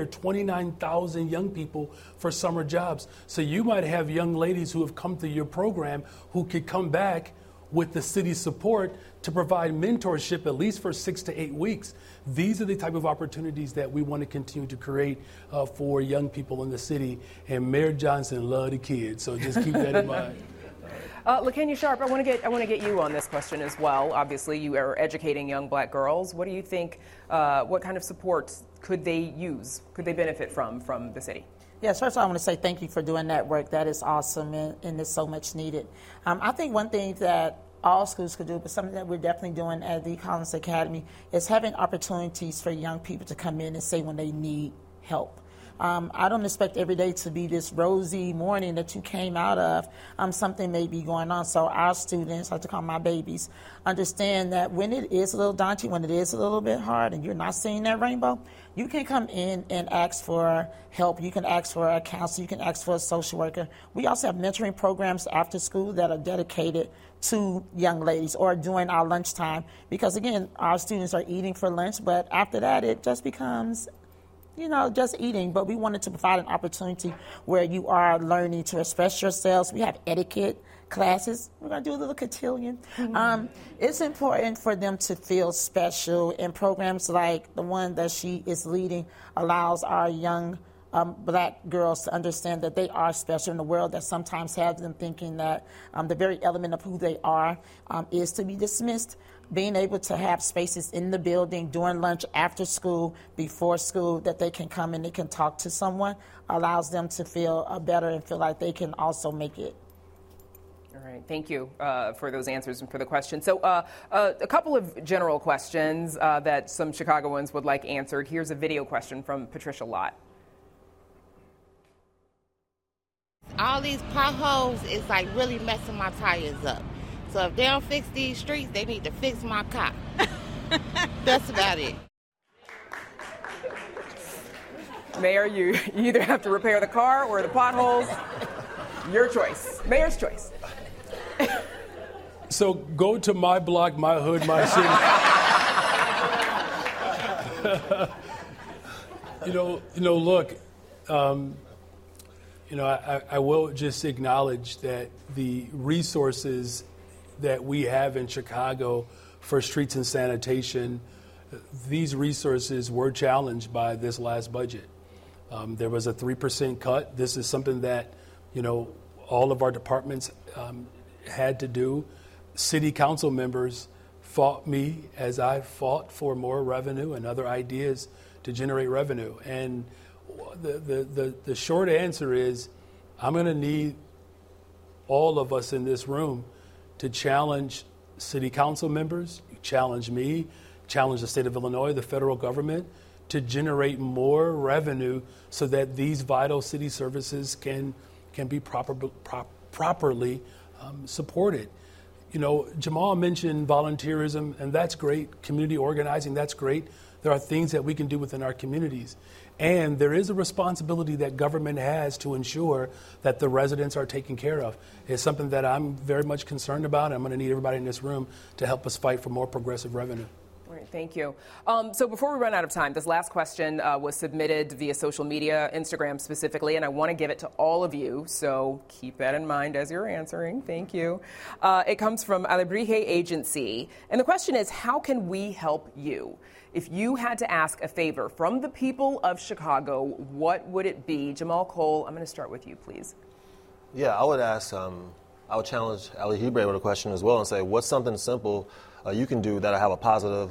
29,000 young people for summer jobs. So you might have young ladies who have come through your program who could come back with the city's support to provide mentorship at least for 6 to 8 weeks. These are the type of opportunities that we want to continue to create for young people in the city. And Mayor Johnson loved the kids, so just keep that in mind. LaKenya Sharp, I want to get you on this question as well. Obviously, you are educating young black girls. What do you think? What kind of supports could they use? Could they benefit from the city? Yes, first of all, I want to say thank you for doing that work. That is awesome, and it's so much needed. I think one thing that all schools could do, but something that we're definitely doing at the Collins Academy, is having opportunities for young people to come in and say when they need help. I don't expect every day to be this rosy morning that you came out of. Something may be going on. So our students, I like to call my babies, understand that when it is a little daunting, when it is a little bit hard and you're not seeing that rainbow, you can come in and ask for help. You can ask for a counselor. You can ask for a social worker. We also have mentoring programs after school that are dedicated to young ladies or during our lunchtime. Because, again, our students are eating for lunch, but after that it just becomes just eating, but we wanted to provide an opportunity where you are learning to express yourselves. We have etiquette classes. We're going to do a little cotillion. Mm-hmm. It's important for them to feel special, and programs like the one that she is leading allows our young black girls to understand that they are special in a world that sometimes has them thinking that the very element of who they are is to be dismissed. Being able to have spaces in the building during lunch, after school, before school, that they can come and they can talk to someone allows them to feel better and feel like they can also make it. All right. Thank you for those answers and for the question. So a couple of general questions that some Chicagoans would like answered. Here's a video question from Patricia Lott. All these potholes is like really messing my tires up. So if they don't fix these streets, they need to fix my car. That's about it. Mayor, you either have to repair the car or the potholes. Your choice. Mayor's choice. So go to my block, my hood, my city. Look, I will just acknowledge that the resources that we have in Chicago for streets and sanitation, these resources were challenged by this last budget. There was a 3% cut. This is something that, all of our departments had to do. City council members fought me as I fought for more revenue and other ideas to generate revenue. And the short answer is I'm going to need all of us in this room to challenge city council members, challenge me, challenge the state of Illinois, the federal government, to generate more revenue so that these vital city services can be properly supported. Jamal mentioned volunteerism, and that's great. Community organizing, that's great. There are things that we can do within our communities. And there is a responsibility that government has to ensure that the residents are taken care of. It's something that I'm very much concerned about, and I'm going to need everybody in this room to help us fight for more progressive revenue. All right, thank you. So before we run out of time, this last question was submitted via social media, Instagram specifically, and I want to give it to all of you, so keep that in mind as you're answering. Thank you. It comes from Alebrije Agency, and the question is, how can we help you? If you had to ask a favor from the people of Chicago, what would it be? Jamal Cole, I'm going to start with you, please. Yeah, I would ask, I would challenge Ali Hebre with a question as well and say, what's something simple you can do that'll have a positive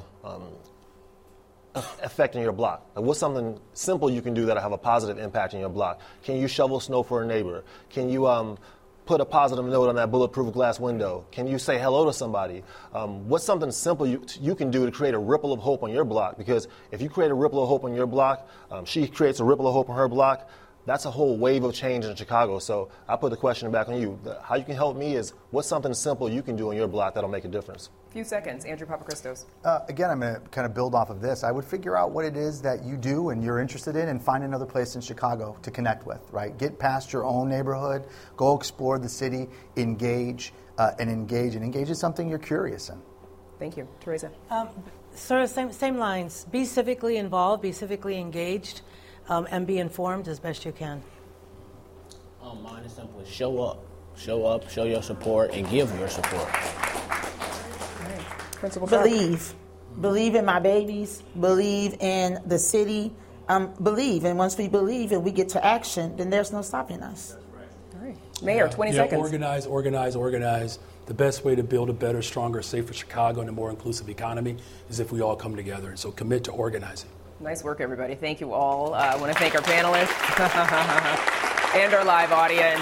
effect in your block? Like, what's something simple you can do that'll have a positive impact in your block? Can you shovel snow for a neighbor? Can you put a positive note on that bulletproof glass window? Can you say hello to somebody? What's something simple you can do to create a ripple of hope on your block? Because if you create a ripple of hope on your block, she creates a ripple of hope on her block, that's a whole wave of change in Chicago. So I put the question back on you. How you can help me is, what's something simple you can do on your block that'll make a difference? Few seconds. Andrew Papachristos. Again, I'm going to kind of build off of this. I would figure out what it is that you do and you're interested in and find another place in Chicago to connect with, right? Get past your own neighborhood, go explore the city, engage in something you're curious in. Thank you. Teresa. Sort of same lines. Be civically involved, be civically engaged, and be informed as best you can. Mine is simple. Show up, show your support, and give your support. Principal Believe in my babies. Believe in the city. Believe, and once we believe and we get to action, then there's no stopping us. All right, Mayor, 20 seconds. Organize. The best way to build a better, stronger, safer Chicago and a more inclusive economy is if we all come together. And so commit to organizing. Nice work, everybody. Thank you all. I want to thank our panelists and our live audience.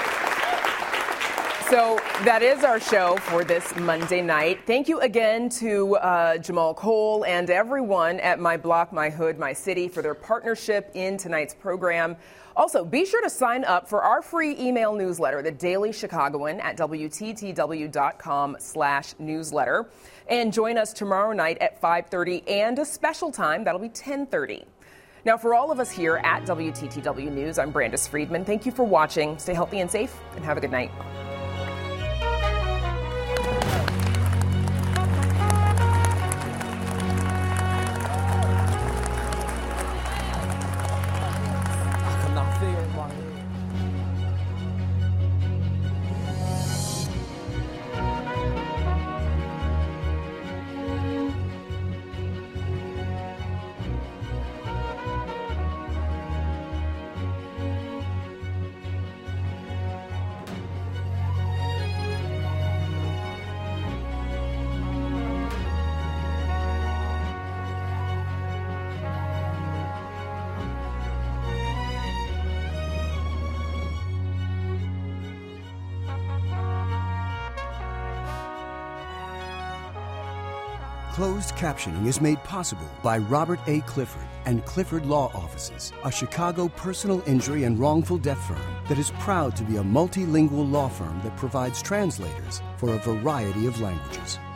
So that is our show for this Monday night. Thank you again to Jamal Cole and everyone at My Block, My Hood, My City for their partnership in tonight's program. Also, be sure to sign up for our free email newsletter, The Daily Chicagoan, at WTTW.com/newsletter. And join us tomorrow night at 5:30 and a special time, that'll be 10:30. Now, for all of us here at WTTW News, I'm Brandis Friedman. Thank you for watching. Stay healthy and safe, and have a good night. Closed captioning is made possible by Robert A. Clifford and Clifford Law Offices, a Chicago personal injury and wrongful death firm that is proud to be a multilingual law firm that provides translators for a variety of languages.